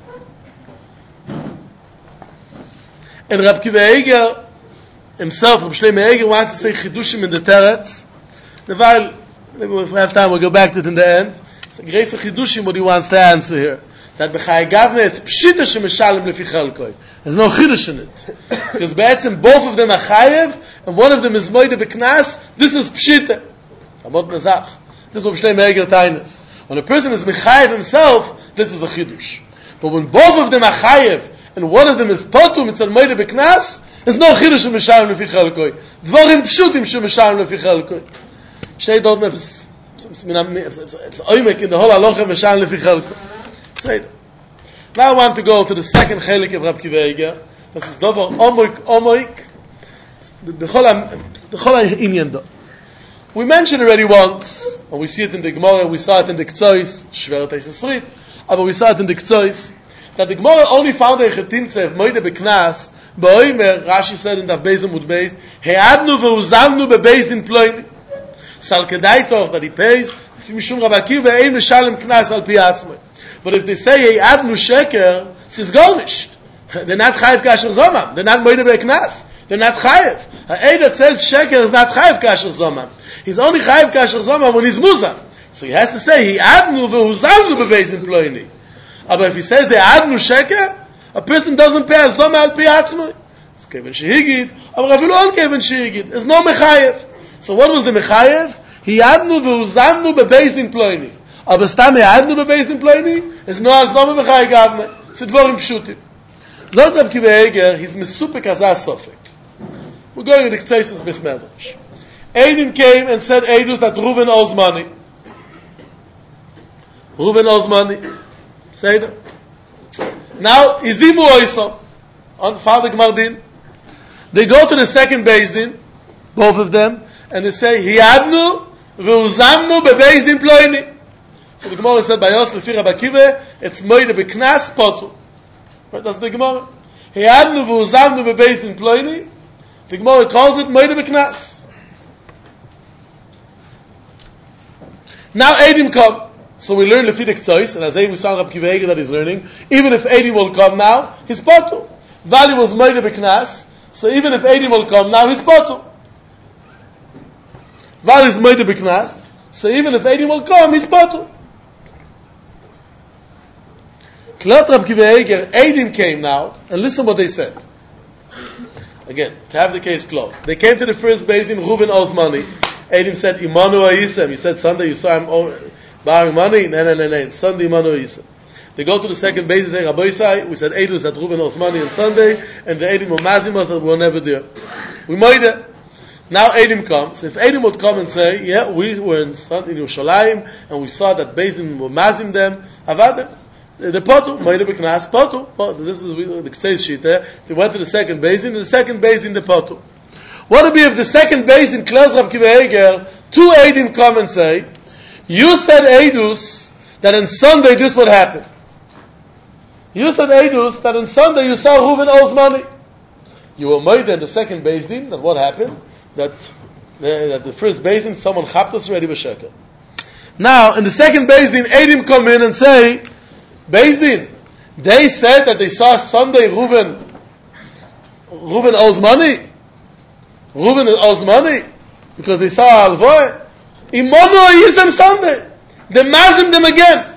And Rab Kiva Eger himself, Rab Shlomo Eger, wants to say chidushim in the teretz. While, maybe if we have time, we'll go back to it in the end. It's a great chidushim what he wants to answer here. That b'chai gavne, it's pshita shemeshalem lefi chelkoi. There's no chidush in it. Because be'etzem, both of them are chayev, and one of them is moide beknas, this is pshita. Amot nezach. This is what Rab Shlomo Eger tainas. When a person is mechayev himself, this is a chidush. But when both of them are chayev, and one of them is potum, it's on moide beknas, there's no chidush shemeshalem lefi chelkoi. Dvorim pshutim shemeshalem lefi chelkoi. Shtei dort nefs, it's oimek in the whole halacha meshalem lefi chelkoi. Say now I want to go to the second chelik of Rab Kiva Eger. This is davar omoik omoik. The whole the whole inyan do. We mentioned already once, and we see it in the Gemara, we saw it in the Ktsois, Shver Teisesrit, but we saw it in the Ktsois, that the Gemara only found a chetimtze of moide beknas, ba'oimer, Rashi said in the Beis Amud Beis, he'adnu ve'uzamnu bebeis din ploini. Sal kedai toch that he pays, if mishum Rab Akiva ein meshalem knas al pi atzmoi. But if they say he'adnu sheker, it's garnished. They're not chayiv kasher zomam. They're not moide beknas. They're not chayiv. Ha'ed that says sheker is not chayiv kasher zomam. He's only chayiv kasher zomam when he's muzam. So he has to say he adnu ve'uzamnu bebeis din ploini. But if he says he adnu sheker, a person doesn't pay as zomam al pi atzmoi. It's keven shehigid, but afilu on keven shehigid. There's no mechayev. So what was the mechayev? He adnu ve'uzamnu bebeis din ploini. Aber stam he adnu bebeis din ploini is no as zomam mechayev gavne. It's a dvorim pshutim. Zot Rab Kiva Eger, he's mesupik azah sofik. We're going to the Ktsois Bismedrash. Eidim came and said Eidus that Reuven owes money. Reuven owes money. Say that. Now, Izimu Oiso, on Father Gmardin, they go to the second Beis Din, both of them, and they say, Hiadnu ve'uzamnu bebeis din ploini. So the Gemara said, by Yos Lefi Rab Akiva, it's moide beknas potu. Right, that's the Gemara. Hiadnu ve'uzamnu bebeis din ploini. The Gemara calls it moide beknas. Now Eidim come. So we learn Lefi the Ktsois, and as we saw Rab Kiva Eger that he's learning, even if Eidim will come now, he's potu. Vali was moide beknas, so even if Eidim will come now, he's potu. Vali is moide beknas, so even if Eidim will come, he's potu. Klot Rab Kiva Eger, Eidim came now, and listen what they said. Again, to have the case closed. They came to the first Beis Din, Reuven owes money. Eidim said, Imanu Ayisem. You said Sunday, you saw him borrowing money? No, no, no, no. Sunday, Imanu Ayisem. They go to the second Beis Din, say, Rabbi Isai, we said Eidus that Reuven owes money on Sunday, and the Eidim were mazim us that we were never there. We made it. Now Eidim comes. If Eidim would come and say, yeah, we were in, in Yerushalayim, and we saw that Beis Din were mazim them, Avadim. The potu, moide beknas, potu. This is the Ktsois sheet there. They went to the second Beis Din, and the second Beis Din the potu. What would be if the second Beis Din, Klos Rab Kiva Eger, two Eidim come and say, you said Eidus, that that on Sunday this would happen. You said Eidus that on Sunday you saw Reuven owes money. You were made in the second Beis Din that what happened? That the, that the first Beis Din someone chapped us already b'sheker. Now in the second Beis Din, Eidim come in and say, Beis Din, they said that they saw Sunday Reuven Reuven owes money. Reuven owes money because they saw Alvoy. Imonu Yisem Sunday. They mazim them again.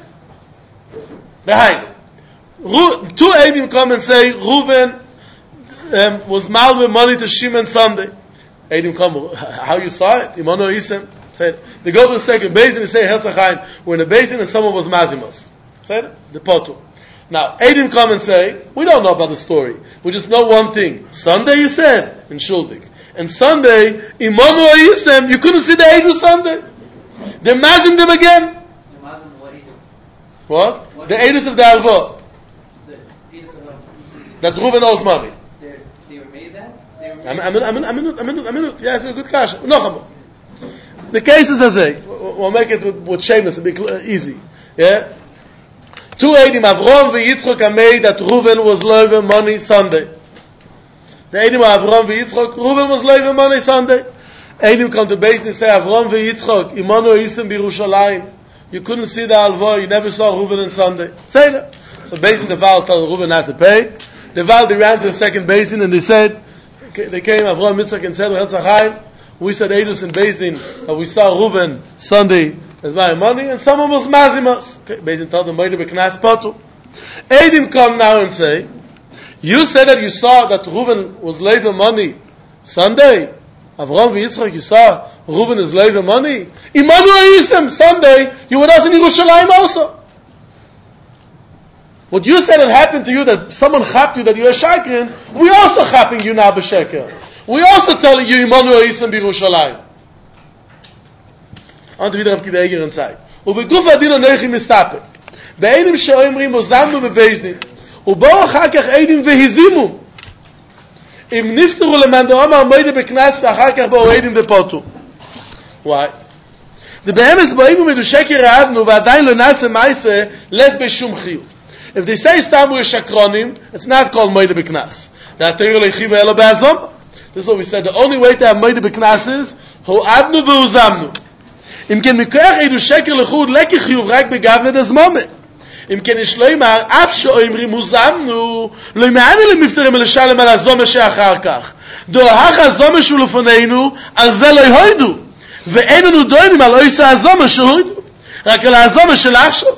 Behind. Two Eidim come and say Reuven um, was mal with money to Shimon Sunday. Eidim come, how you saw it? Imonu Yisem. Said they go to the second basin and say Herzachayim. We're in a basin and someone was mazimos. Said the potu. Now Eidim come and say we don't know about the story. We just know one thing. Sunday you said in Shuldik. And Sunday, Imonu Yisem, you couldn't see the Eidu Sunday. They mazim them again. The mazim what Eidu? What? What the Eidus of the Alva. The Eidus of what? That Reuven owes money. They they were made that? They were made I'm I'm I'm I'm I'm I'm I'm yeah, it's a good question. No, the case is as a we'll make it with, with shameless and be easy. Yeah. Two Eidim, Avram and Yitzchok made that Reuven was loyve money Sunday. The Eidim of Avram and Yitzchok, Reuven was loyve money Sunday. Eidim come to base and say Avram and Yitzchok, Imanu Yisem B'Yerushalayim. You couldn't see the Alva, you never saw Reuven on Sunday. Say that. So based on the Val told Reuven not to pay. The Val they ran to the second basin and they said, they came Avram and Yitzchok and said, Herzachayim, we said Eidus and Bezdin that we saw Reuven Sunday as buying money, and someone was mazimos. Okay, Bezdin told them, Moide B'Knas Potu. Eidim come now and say, you said that you saw that Reuven was leaving money Sunday. Avram v'Yitzchak, you saw Reuven is leaving money. Imanu Yisem Sunday, you were us in Yerushalayim also. What you said had happened to you, that someone chapped you that you're a shakrin, we also chapping you now b'sheker. We also telling you Imanu Yisem b'Yerushalayim. Und wieder auf Kideger und Zeit. Und beguf adin und neichim mistapek. Be'edim she'omrim ozamnu bebezdin. ובואו אחר כך עדים והזימו אם נפטרו למען דאמר מוידה בכנס ואחר כך באו עדים ופוטו. why? זה באמס באים ומדושקר העדנו ועדיין לא נעשה מייסה לס בשום חיוב. If they say סתם we're שקרונים, it's not called מוידה בכנס. דעתר ליחיב אלו בעזום. This is what we said. The only way to have מוידה בכנס is הו עדנו והוזמנו. אם כן מכוח עדו שקר לחוד לקי חיוב רק בגבנת הזמומת. אם כן יש לו אמר, אף שאומרים הוזמנו, לא ימענו למפטרים ולשלם על הזומה שאחר כך. דוהך הזומה שהוא לפנינו, על זה לא יהוידו. ואין לנו דוינים על אויסה הזומה שהוידו. רק על הזומה של עכשיו.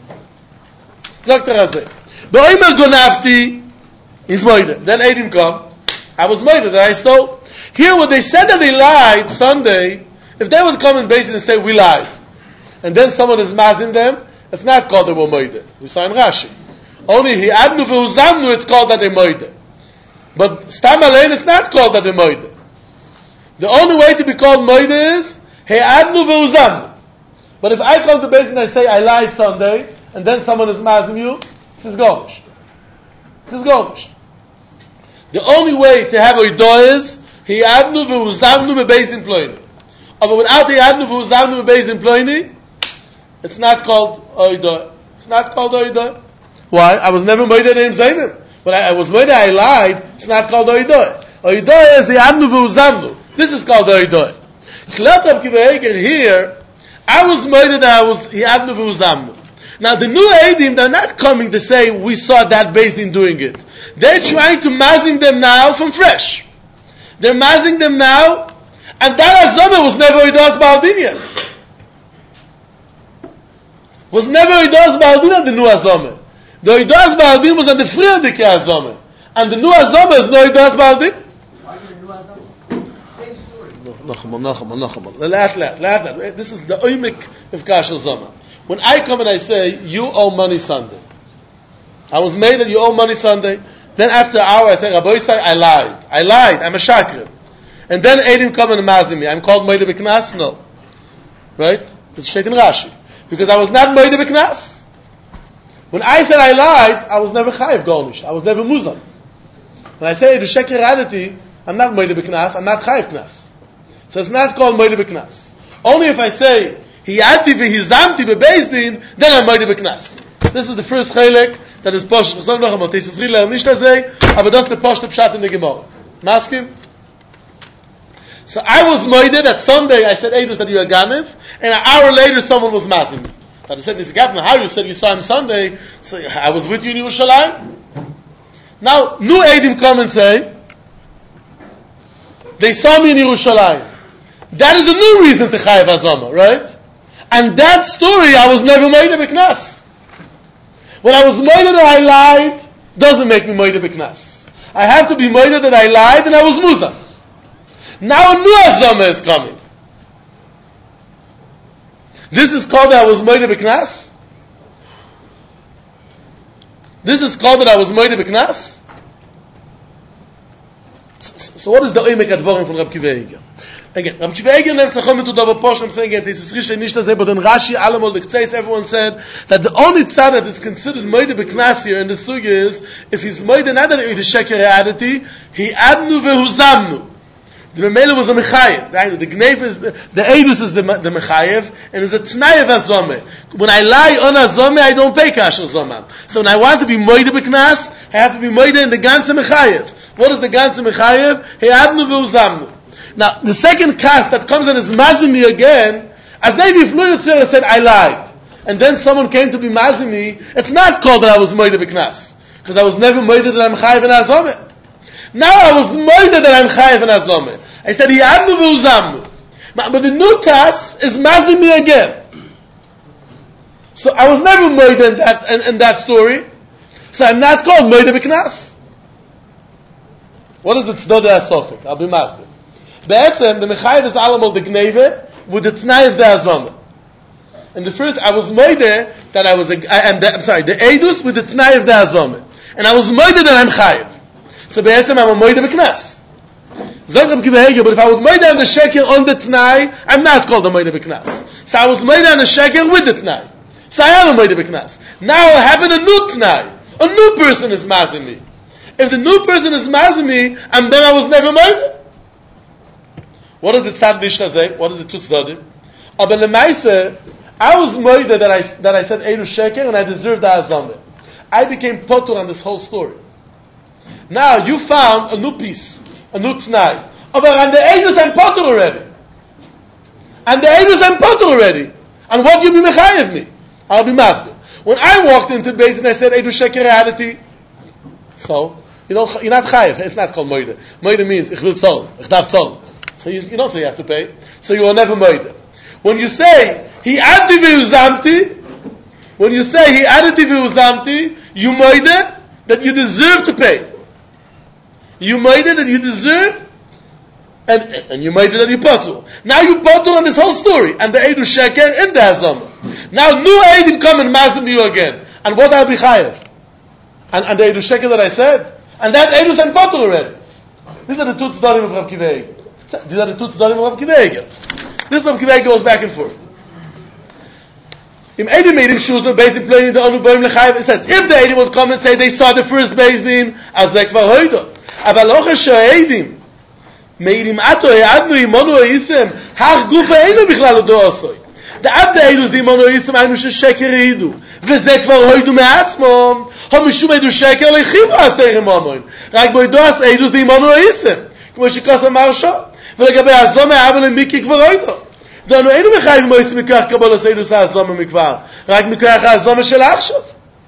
זאת הרזה. באוימר גונבתי, is moide. Then Eidim come. I was moide that I stole. Here what they said that they lied Sunday, if they would come and basically say we lied, and then someone is mazing them, it's not called they were moide. We saw in Rashi. Only he adnu v'uzamnu, it's called that they moide. But stam alein, it's not called that they moide. The only way to be called moide is he adnu v'uzamnu. But if I come to base and I say I lied Sunday, and then someone is mazing you, this is gomish. This is gomish. The only way to have oido is he adnu v'uzamnu bebeis in ploini. But without he adnu v'uzamnu bebeis in ploini, it's not called oido. It's not called oido. Why? I was never moide named Zaynim. But I, I was moide, I lied. It's not called oido. Oido is the adnu v'uzamnu. This is called oido. Klatab kiveheger here, I was moide that I was he adnu v'uzamnu. Now the new Eidim, they're not coming to say we saw that based in doing it. They're trying to mazing them now from fresh. They're mazing them now, and that azome was never oidos baldin yet. Was never Oidos Baldin on the new Azome. The Oidos Baldin was on the Friedeke Azome. And the new Azome is no Oidos Baldin. Why did the new Azome? Same story. Nachman, Nachman, Nachman. Laat, laat, laat. This is the oimik of Kash Azome. When I come and I say, you owe money Sunday. I was made that you owe money Sunday. Then after an hour I say, Rabbi Yisai, I lied. I lied. I'm a shakrim. And then Eidim come and mazim me. I'm called Moide B'Knas? No. Right? It's straight in Rashi. Because I was not Moide B'Knas. When I said I lied, I was never Chayiv Gornish. I was never Muzam. When I say the Sheker reality, I'm not Moide B'Knas, I'm not Chayiv Knas. So it's not called Moide B'Knas. Only if I say, Hiyati v'hizamti bebeis din, then I'm moide beknas. This is the first chilek that is posh. We say noch einmal, this is really nicht azay, aber das ist der posh pshat in the Gemara. Maskim? So I was moide that Sunday I said Eidus that you are Ganev, and an hour later someone was massing me. But I said, this Gavin, how you said you saw him Sunday, so I was with you in Yerushalayim. Now, new Eidim come and say, they saw me in Yerushalayim. That is a new reason to Chayav Azama, right? And that story, I was never moide beknas. When I was moide that I lied, doesn't make me moide beknas. I have to be moide that I lied and I was muzah. Now a new Azama is coming. This is called that I was moide beknas? This is called that I was moide beknas? So, so what is the oimek advorim from Rab Kiva Eiger? Again, Rab Kiva Eiger never chachom to double posh. I'm saying again, this is richtig nicht das, but in Rashi, Alamol, the Ktseis, everyone said that the only tzad that is considered moide beknas here in the sugi is if he's moide not that it is sheker reality, he adnu vehuzamnu. The Memele was a Mechayev. The Gneif is, the, the Eidus is the, the Mechayev, and it's a Tnai of Azome. When I lie on Azome, I don't pay Kasher Zomam. So when I want to be Moide B'Knas, I have to be Moide in the Ganze Mechayev. What is the Ganze Mechayev? He'adnu v'uzamnu. Now, the second cast that comes and is mazing me again, as maybe if Lu Yitzhak said, I lied, and then someone came to be mazing me, it's not called that I was Moide B'Knas. Because I was never Moide that I'm Chayev in Azome. Now I was moide that I'm chayiv and azome. I said, Ya'adnu v'uzamnu. But the new kas is mazing me again. So I was never moide in that, in, in that story. So I'm not called moide b'knas. What is the tzedod ha'sofik? I'll be mazbid. Be'etzem, the mechayiv is alamol the gneve with the tnai of the azome. And the first, I was moide that I was, a, and the, I'm sorry, the eidus with the tnai of the azome. And I was moide that I'm chayiv. So be'etzem I'm a moide b'knas. Zog Rab Kiva Eiger, but if I was moide on the sheker on the tnai, I'm not called a moide b'knas. So I was moide on the sheker with the tnai. So I am a moide b'knas. Now I have a new tnai. A new person is mazing me. If the new person is mazing me, and then I was never moide. What did the tzad nishna say? What did the two tzdadim? Aber lemaise, I was moide that I, that I said Eiru sheker and I deserved the azameh. I became potur on this whole story. Now you found a new piece, a new tnai. Oh, but and the Eidus I'm potter already. And the Eidus I'm potter already. And what do you be mechayev me? I'll be masbid. When I walked into the base and I said Eidus sheker reality, so you know you're not chayev. It's not called moide. Moide means ich will tzol, ich darf tzol. So you, you don't say you have to pay. So you will never moide. When you say he added v'uzamti, when you say he added v'uzamti, you moide that you deserve to pay. You made it that you deserve, and and you made it that you potter. Now you potter on this whole story, and the Eidu Sheker in the Hazama. Now new Eidim come and mazim you again, and what I'll be chayev, and and the Eidu Sheker that I said, and that Eidu and potter already. These are the two tzdarim of Rab Kiva Eiger. These are the two tzdarim of Rab Kiva Eiger. This Rab Kiva Eiger goes back and forth. Im Eidim made him shoes, basically playing the Anu Boim Lechayev. It says if the Eidim would come and say they saw the first Beis Din, al Zeh Kvar Hoida. אבל לא כשהעדים מעידים עתו העדנו אימונו האיסם הך גוף אינו בכלל לא עשוי דעת העדוס דימונו האיסם היינו ששקר העידו וזה כבר הוידו מעצמם הם משום עדו שקר להכיבו עתיהם אומרים רק בו ידועס העדוס דימונו האיסם כמו שכוס אמר שו ולגבי הזלום העבל למיקי כבר הוידו דענו אינו מחייבים האיסם מכוח קבול העדוס הזלום מכבר רק מכוח הזלום של עכשיו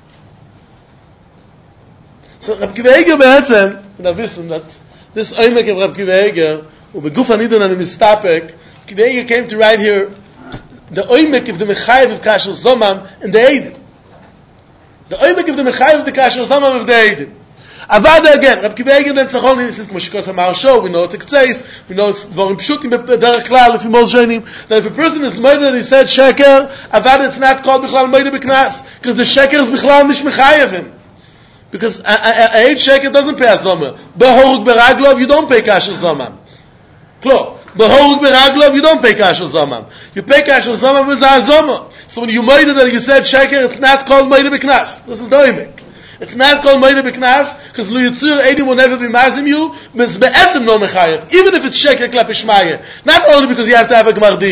So Rab Kiva Eiger בעצם, now wissen that this Oimek of Rab Kiva Eiger, ובגוף הנידון אני מסתפק, Kiva Eiger came to write here the Oimek of the Mechayev of Kasher Zomam and the Eidim. The Oimek of the Mechayev of the Kasher Zomam of the Eidim. Avada again, Rab Kiva Eiger then tzachon, this is כמו שכוס אמר שו, we know it's Ktseis, we know it's דברים פשוטים בדרך כלל, לפי מוז שנים, that if a person is moide and he said sheker, Avada it's not called בכלל moide b'knas, because the sheker is בכלל nicht Mechayev him. Because a, a, a eight sheker doesn't pay azoma. Behoruk beraglov, you don't pay kasher zomam. Klo. Behoruk beraglov, you don't pay kasher zomam. You pay kasher zomam with azoma. So when you made it that you said sheker, it's not called moide b'knas. This is doimek. It's not called moide b'knas because lu yitzur eidim will never be mazim you. But it's be'etzim no mechayev. Even if it's sheker klap ishmaye. Not only because you have to have a gemar din.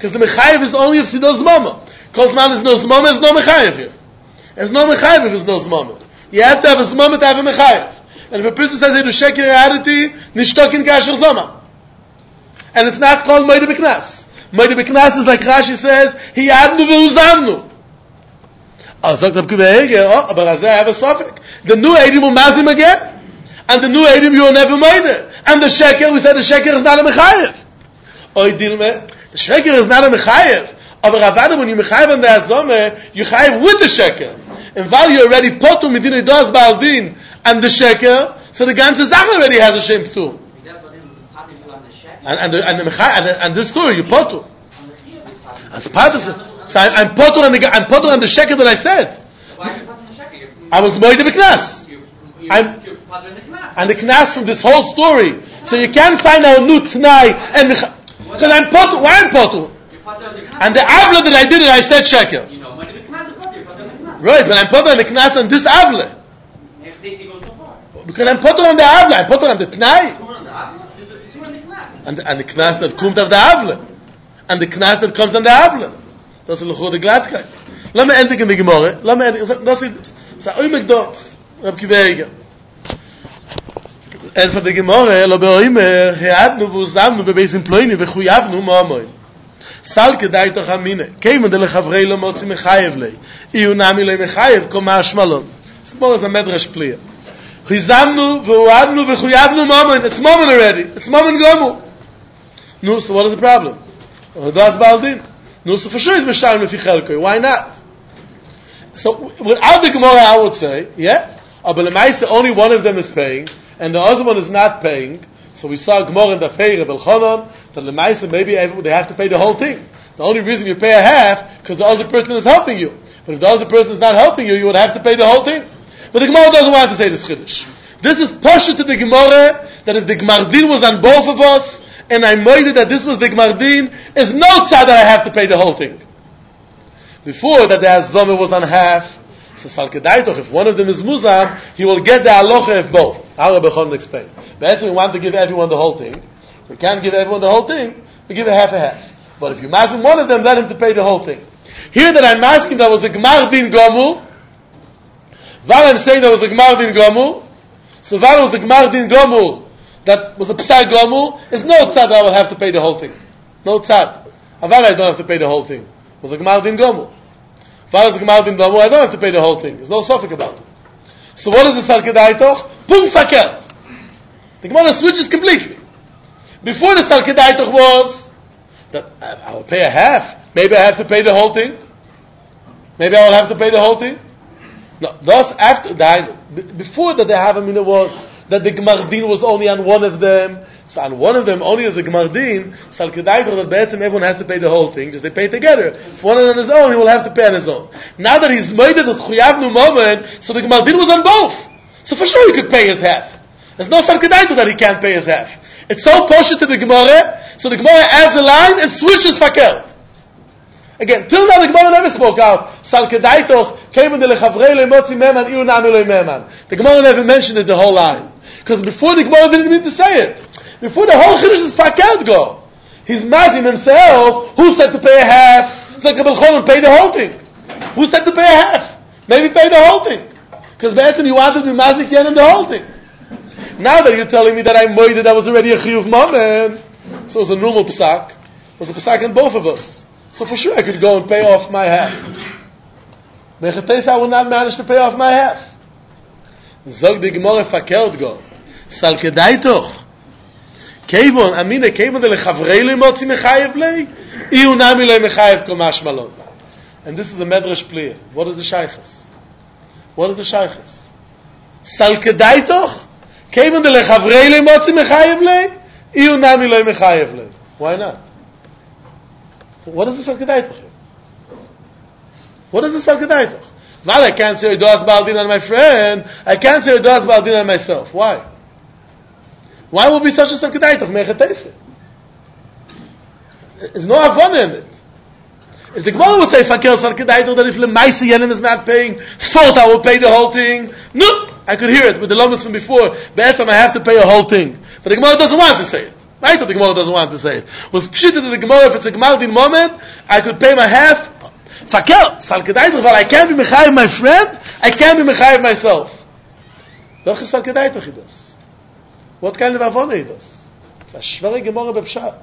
Because the mechayev is only if no zmama. Because man is no zmama, is no mechayev here. There's no mechayev if there's no zmama. You have to have a zmama to have a mechayev. And if a person says they do sheker aditi, nishtokin kasher zoma. And it's not called Moide B'Knas. Moide B'Knas is like Rashi says, he adnu v'uzamnu. Oh, sagt Reb Kiva Eger, oh, but as I have a suffix. The new Eidim will mazim again. And the new Eidim you will never Moide. And the sheker, we said the sheker is not a mechayev. Oh, the sheker is not a mechayev. Aber Ravada, when you mechayev on the azome, you chayev with the sheker. And while you're already potu midin edos ba'aldin and the sheker, so the ganze Sache already has a shem p'tur. And and the, and the and, the, and this story you potu. As part of so I, I'm potu and the I'm potu and the sheker that I said. Why are you potu the sheker? I was moide b'knas. I'm and the knas from this whole story. So you can't find out new tnai and because I'm potu. Why I'm potu? And the avla that I did it, I said sheker. You know, moide b'knas is potu. You're potu on the knas. Right, but I'm potu on the knas on this avla. If they see goes so far. Because I'm potu on the avla. I'm potu on the tnai. And the, and the knas that comes of the avle, and the knas that comes on the avle. Das ist luchot the gladkeit. Lass me endig in the Gemara. Lass me endig. Das ist so oimek dos. Reb Kiva Eger. And for the Gemara, lo beoimer headnu v'uzamnu bebeis imploini v'chuyavnu ma'amoin. Sal kedai toch amine. Keimen de lechavrei lo motzi mechayev lei. Iyu nami lei mechayev kol ma'ashmalon. This Gemara is a medrash pliya. Chizamnu v'uadnu v'chuyavnu ma'amoin. It's moment already. It's moment gomu. No, so what is the problem? Das baldin. No, so for sure is Mishayim if Chelkoi. Why not? So without the Gemara, I would say, yeah, but Lemaisa only one of them is paying, and the other one is not paying. So we saw Gemara in the Feir Bel Chanan that Lemaisa maybe they have to pay the whole thing. The only reason you pay a half because the other person is helping you. But if the other person is not helping you, you would have to pay the whole thing. But the Gemara doesn't want to say this Chiddush. This is Pasha to the Gemara that if the Gemardin was on both of us, and I made it that this was the Gmardin, is no tzad that I have to pay the whole thing. Before that the Azome was on half, so Salkedaitoch, if one of them is Muzam, he will get the halacha of both. How Rabbi Chon explained. But actually we want to give everyone the whole thing. We can't give everyone the whole thing, we give a half a half. But if you ask one of them, let him to pay the whole thing. Here that I'm asking that was a Gmardin Gomu, while I'm saying that was a Gmardin Gomu, so while it was a Gmardin Gomu, that was a Psai Gomu, is no tzad I will have to pay the whole thing. No tzad. Avar I don't have to pay the whole thing. It was a Gemar Din Gomu. Avar is a Gemar Din Gomu, I don't have to pay the whole thing. There's no suffix about it. So what is the Salkedaitoch? Punkt verkehrt. The Gemara switches completely. Before the Salkedaitoch was that I will pay a half. Maybe I have to pay the whole thing. Maybe I will have to pay the whole thing. No, thus after that, before that the Havamina was that the Gmardin was only on one of them. So on one of them only as a Gmardin, Sal Kedaitoch that be'etzem everyone has to pay the whole thing, because they pay together. If one is on his own, he will have to pay on his own. Now that he's made it with Chuyavnu moment, so the Gmardin was on both. So for sure he could pay his half. There's no Sal Kedaitoch that he can't pay his half. It's so poshet to the Gemara, so the Gemara adds a line and switches fakert. Again, till now the Gemara never spoke out. Sal Kedaitoch came in the lechavrei lemotzi meman iu nami lo meman. The Gemara never mentioned it the whole line. Because before the Gemara didn't mean to say it. Before the whole Chiddush is fakert go. He's mazim himself. Who said to pay a half? It's like a Belchon pay the whole thing. Who said to pay a half? Maybe pay the whole thing. Because Be'etzim you wanted to be mazik yen in the whole thing. Now that you're telling me that I moide that was already a chiyuv moment, so it was a normal psak. It was a psak in both of us. So for sure I could go and pay off my half. Mechatesa I will not manage to pay off my half. Zog the Gemara fakert go. Sal Kedaitoch. Kevon, amine, kevon de lechavrei le motzi mechayev lei, iu nami le mechayev kol mashmalon. And this is a medrash pliya. What is the shaychus? What is the shaychus? Sal Kedaitoch. Kevon de lechavrei le motzi mechayev lei, iu nami le mechayev lei. Why not? What is the Sal Kedaitoch here? What is the Sal Kedaitoch? Well, I can't say Oidoas Baldin on my friend. I can't say Oidoas Baldin on myself. Why? Why will be such a Sal Kedaitoch? Mechatese. There's no avon in it. If the Gemara would say Fakir Sal Kedaitoch, that if Lemaisi Yenim is not paying, thought I will pay the whole thing. No, I could hear it with the lumens from before. Be'etzam I have to pay a whole thing. But the Gemara doesn't want to say it. I thought the Gemara doesn't want to say it. Was pshit in the Gemara, if it's a Gemardin moment, I could pay my half. Fakel, sal kedaitach, but I can't be mechayiv my friend, I can't be mechayiv myself. Doch is sal kedaitach he does. What kind of avona he does? It's a shvere Gemara bepshat.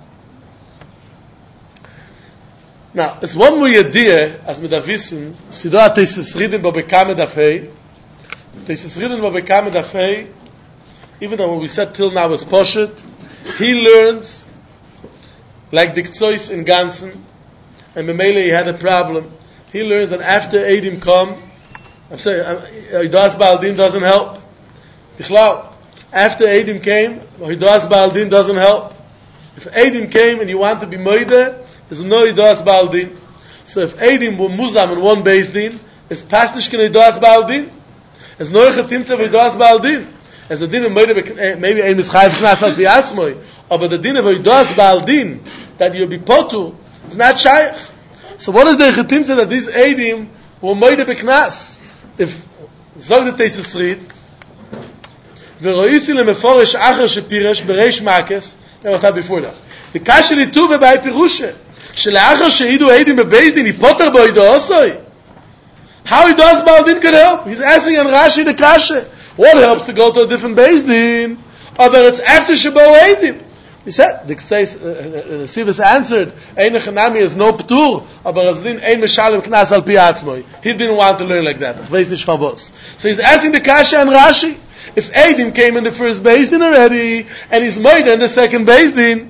Now, it's one more idea, as with Avisin, Sido ha-Teisus Ridin bo bekamed afei. Teisus Ridin bo bekamed afei, even though what we said till now is Poshet, he learns, like the Ktsois in Gansen, and Memele he had a problem. He learns that after Eidim come, I'm sorry, Hidas Ba'al doesn't help. Bichlal, after Eidim came, Hidas Ba'al doesn't help. If Eidim came and you want to be Moide, there's no Hidas Ba'al Din. So if Eidim were Muzam in one Beis Din, it's Pasnishkin Hidas Ba'al Din. There's no Echatimtza of Hidas Ba'al Din. As the Din of Moide, maybe Ein Mischayev Knas Al Pi Atzmoi, but the Din of Hidas Ba'al Din, that you'll be Potu, it's not Shaykh. So what is the Echatimtza that these Eidim were Moide Beknas? If Zog the Teisus Rid, V'roisi lemeforish acher shepiresh bereish makes, that was not before that. The kasha lituve by pirusha. Shelacher sheidu eidim bebeis din ipoter boido osoi. How he does Baal Din can help? He's asking on Rashi the kasha. What helps to go to a different Beis Din? Or that it's after Shebo eidim. He said, the Sivas answered, Ein Echanami is no ptur, aber as din ein meshalem knas al pi atzmoi. He didn't want to learn like that. Das weiß nicht verbos. So he's asking the kasha on Rashi. If Eidim came in the first Beis Din already, and he's Moida in the second Beis Din,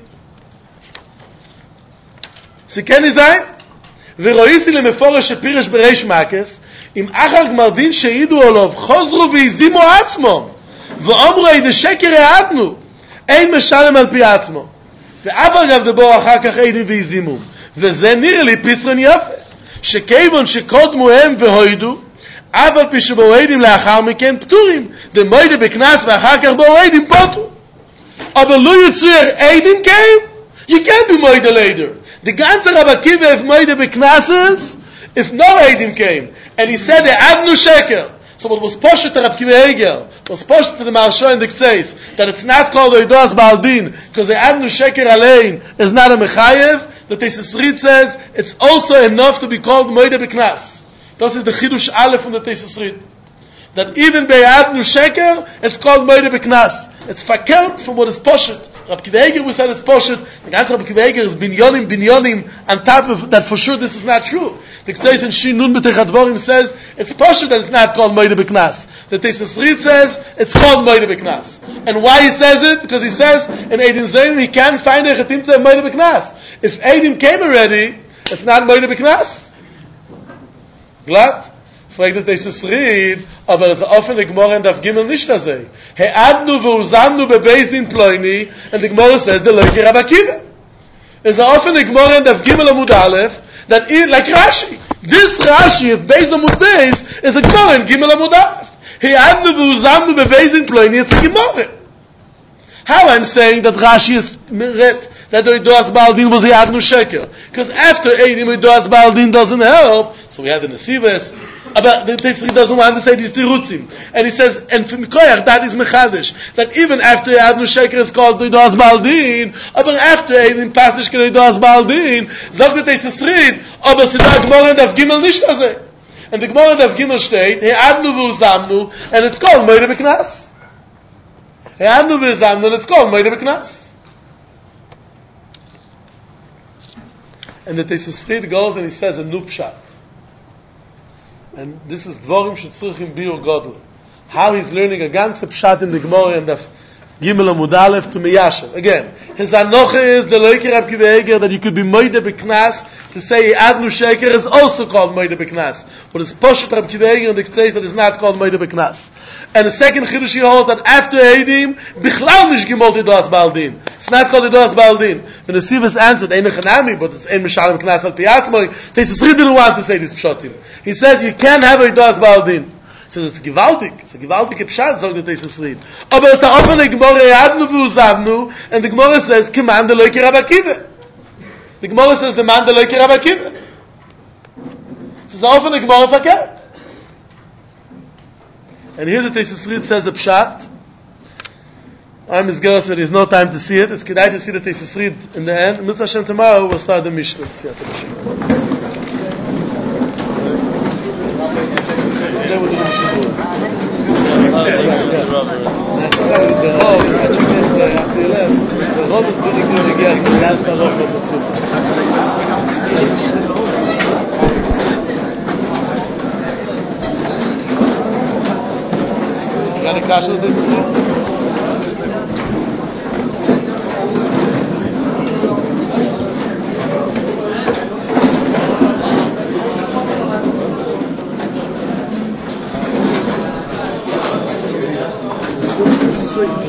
Sie kennen sein? ורויסי למפורש שפירש בריש מקס, אם אחר גמרדין שהעידו עליו, חוזרו והזימו עצמם, ואומרו איזה שקר העדנו, אין משלם על פי עצמו. ואף אגב דבור אחר כך עידים והזימו. וזה נראה לי פיסרן יפה, שכיוון שקודמו הם והוידו, אף על פי שבו עידים לאחר מכן פטורים, דמוידה בכנס ואחר כך בו עידים פוטו. אבל לא יצויר עידים קיים, you can't be moida later. The ganze Rabbi Akiva if moida beknases, if no Eidim came, and he said the Adnu Sheker, so what was poshet to Rabbi Akiva Hegel, was poshet to the Maharsha and the Ktseis, that it's not called Oidos Baal Din, because the Adnu Sheker Alein is not a Mechayev, the Teisus Rid says, it's also enough to be called moida beknas. This is the Chidush Aleph from the Teisus Rid. That even by Adnu Sheker, it's called moida beknas. It's fakert from what is poshet. Rabbi Akiva Hegel, we said it's poshet. The ganze Rabbi Akiva Hegel is binyonim, binyonim, on top of that. For sure, this is not true. The Ktseis in Shin Nun B'Techat Dvorim says it's poshet that it's not called Moide B'Knas. The Teisus Rid says it's called Moide B'Knas. And why he says it? Because he says in Eidim Zayim he can't find a Chetimtza of Moide B'Knas. If Eidim came already, it's not Moide B'Knas. Glad? Fragt der Teisus Rid, aber es offen die Gemara in Daf Gimel nicht das sei. He'adnu v'uzamnu bebeis din ploini, and the Gemara says the Leuke Rabbi Akiva. It's offen die Gemara in Daf Gimel Amud Aleph, that is like Rashi. This Rashi, if based on Amud Beis, is a Gemara in Gimel Amud Aleph. He'adnu v'uzamnu bebeis din ploini, it's a Gemara. How I'm saying that Rashi is merit, that the Oidos Baal Din was the Adnu Sheker. Because after Eidim, Oidos Baal Din doesn't help, so we had the Nesivas, but the Teisus Rid doesn't want to say these tirutzim. And he says, and from Koyach, that is Mechadish, that even after Adnu Sheker is called Oidos Baal Din, but after Eidim Pasnish can Oidos Baal Din, sagt the Teisus Rid, aber sie da Gemara Daf Gimel nicht das. And the Gemara Daf Gimel steht, He'adnu v'uzamnu, and it's called Moide B'Knas. He'adnu v'uzamnu, and it's called Moide B'Knas. And the Teisus Rid goes and he says a new pshat. And this is Dvorim Shetzrichim Biur Godel. How he's learning a ganze pshat in the Gemara and the Gimel Amud Aleph to Miyasher. Again, his anocha is the Leuke Rabbi Akiva Hegel that you could be Moide B'Knas to say Adnu Sheker is also called Moide B'Knas. But it's Poshet Rabbi Akiva Hegel that says that it's not called Moide B'Knas. And the second Chidush he holds that after Eidim, Bichlal Nish Gimol Oidos Baal Din. It's not called Oidos Baal Din. And the Sivas answered, Ein Echanami, but it's Ein Meshalem Knas Al Pi Atzmoi. Teisus Rid didn't want to say this pshatim. He says you can't have Oidos Baal Din. He says it's gewaltig. It's a gewaltig pshat, sagt the Teisus Rid. Aber it's a offene Gemara, Adnu v'uzavnu, and the Gemara says, Command the Leuke Rabbi Akiva. The Gemara says, Demand the Leuke Rabbi Akiva. It's an offene Gemara fakert. And here the Teisus Rid says a pshat, I'm as girls, but there's no time to see it. It's good to see the Tesis Read in the end. Mitzvah Hashem tomorrow we'll start the Mishnah. Then we'll do the Mishnah. The Rob is pretty good again, because that's the Rob of the Sukkah. You got a kasha with this? They come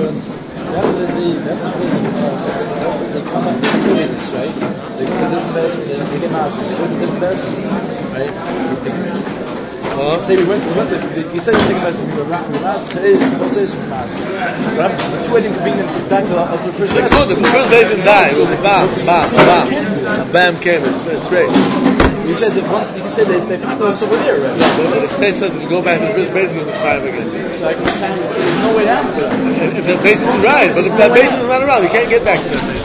up with students, right? They go to different lessons, they get massive. They go to different lessons, right? Uh, say we went, we went to, he said he's taking lessons from Ramas, today is, don't say it's from Ramas. But two of them being back to the first lesson. No, the first day didn't die, it was a bam, bam, bam. A bam came, it's great. You said that once, you said that they put us over there, right? Yeah, the case says if you go back to the first basin, it's five again. So I can say, there's no way out for that. If the basin is right, but if that basin is not around, you can't get back to that basin.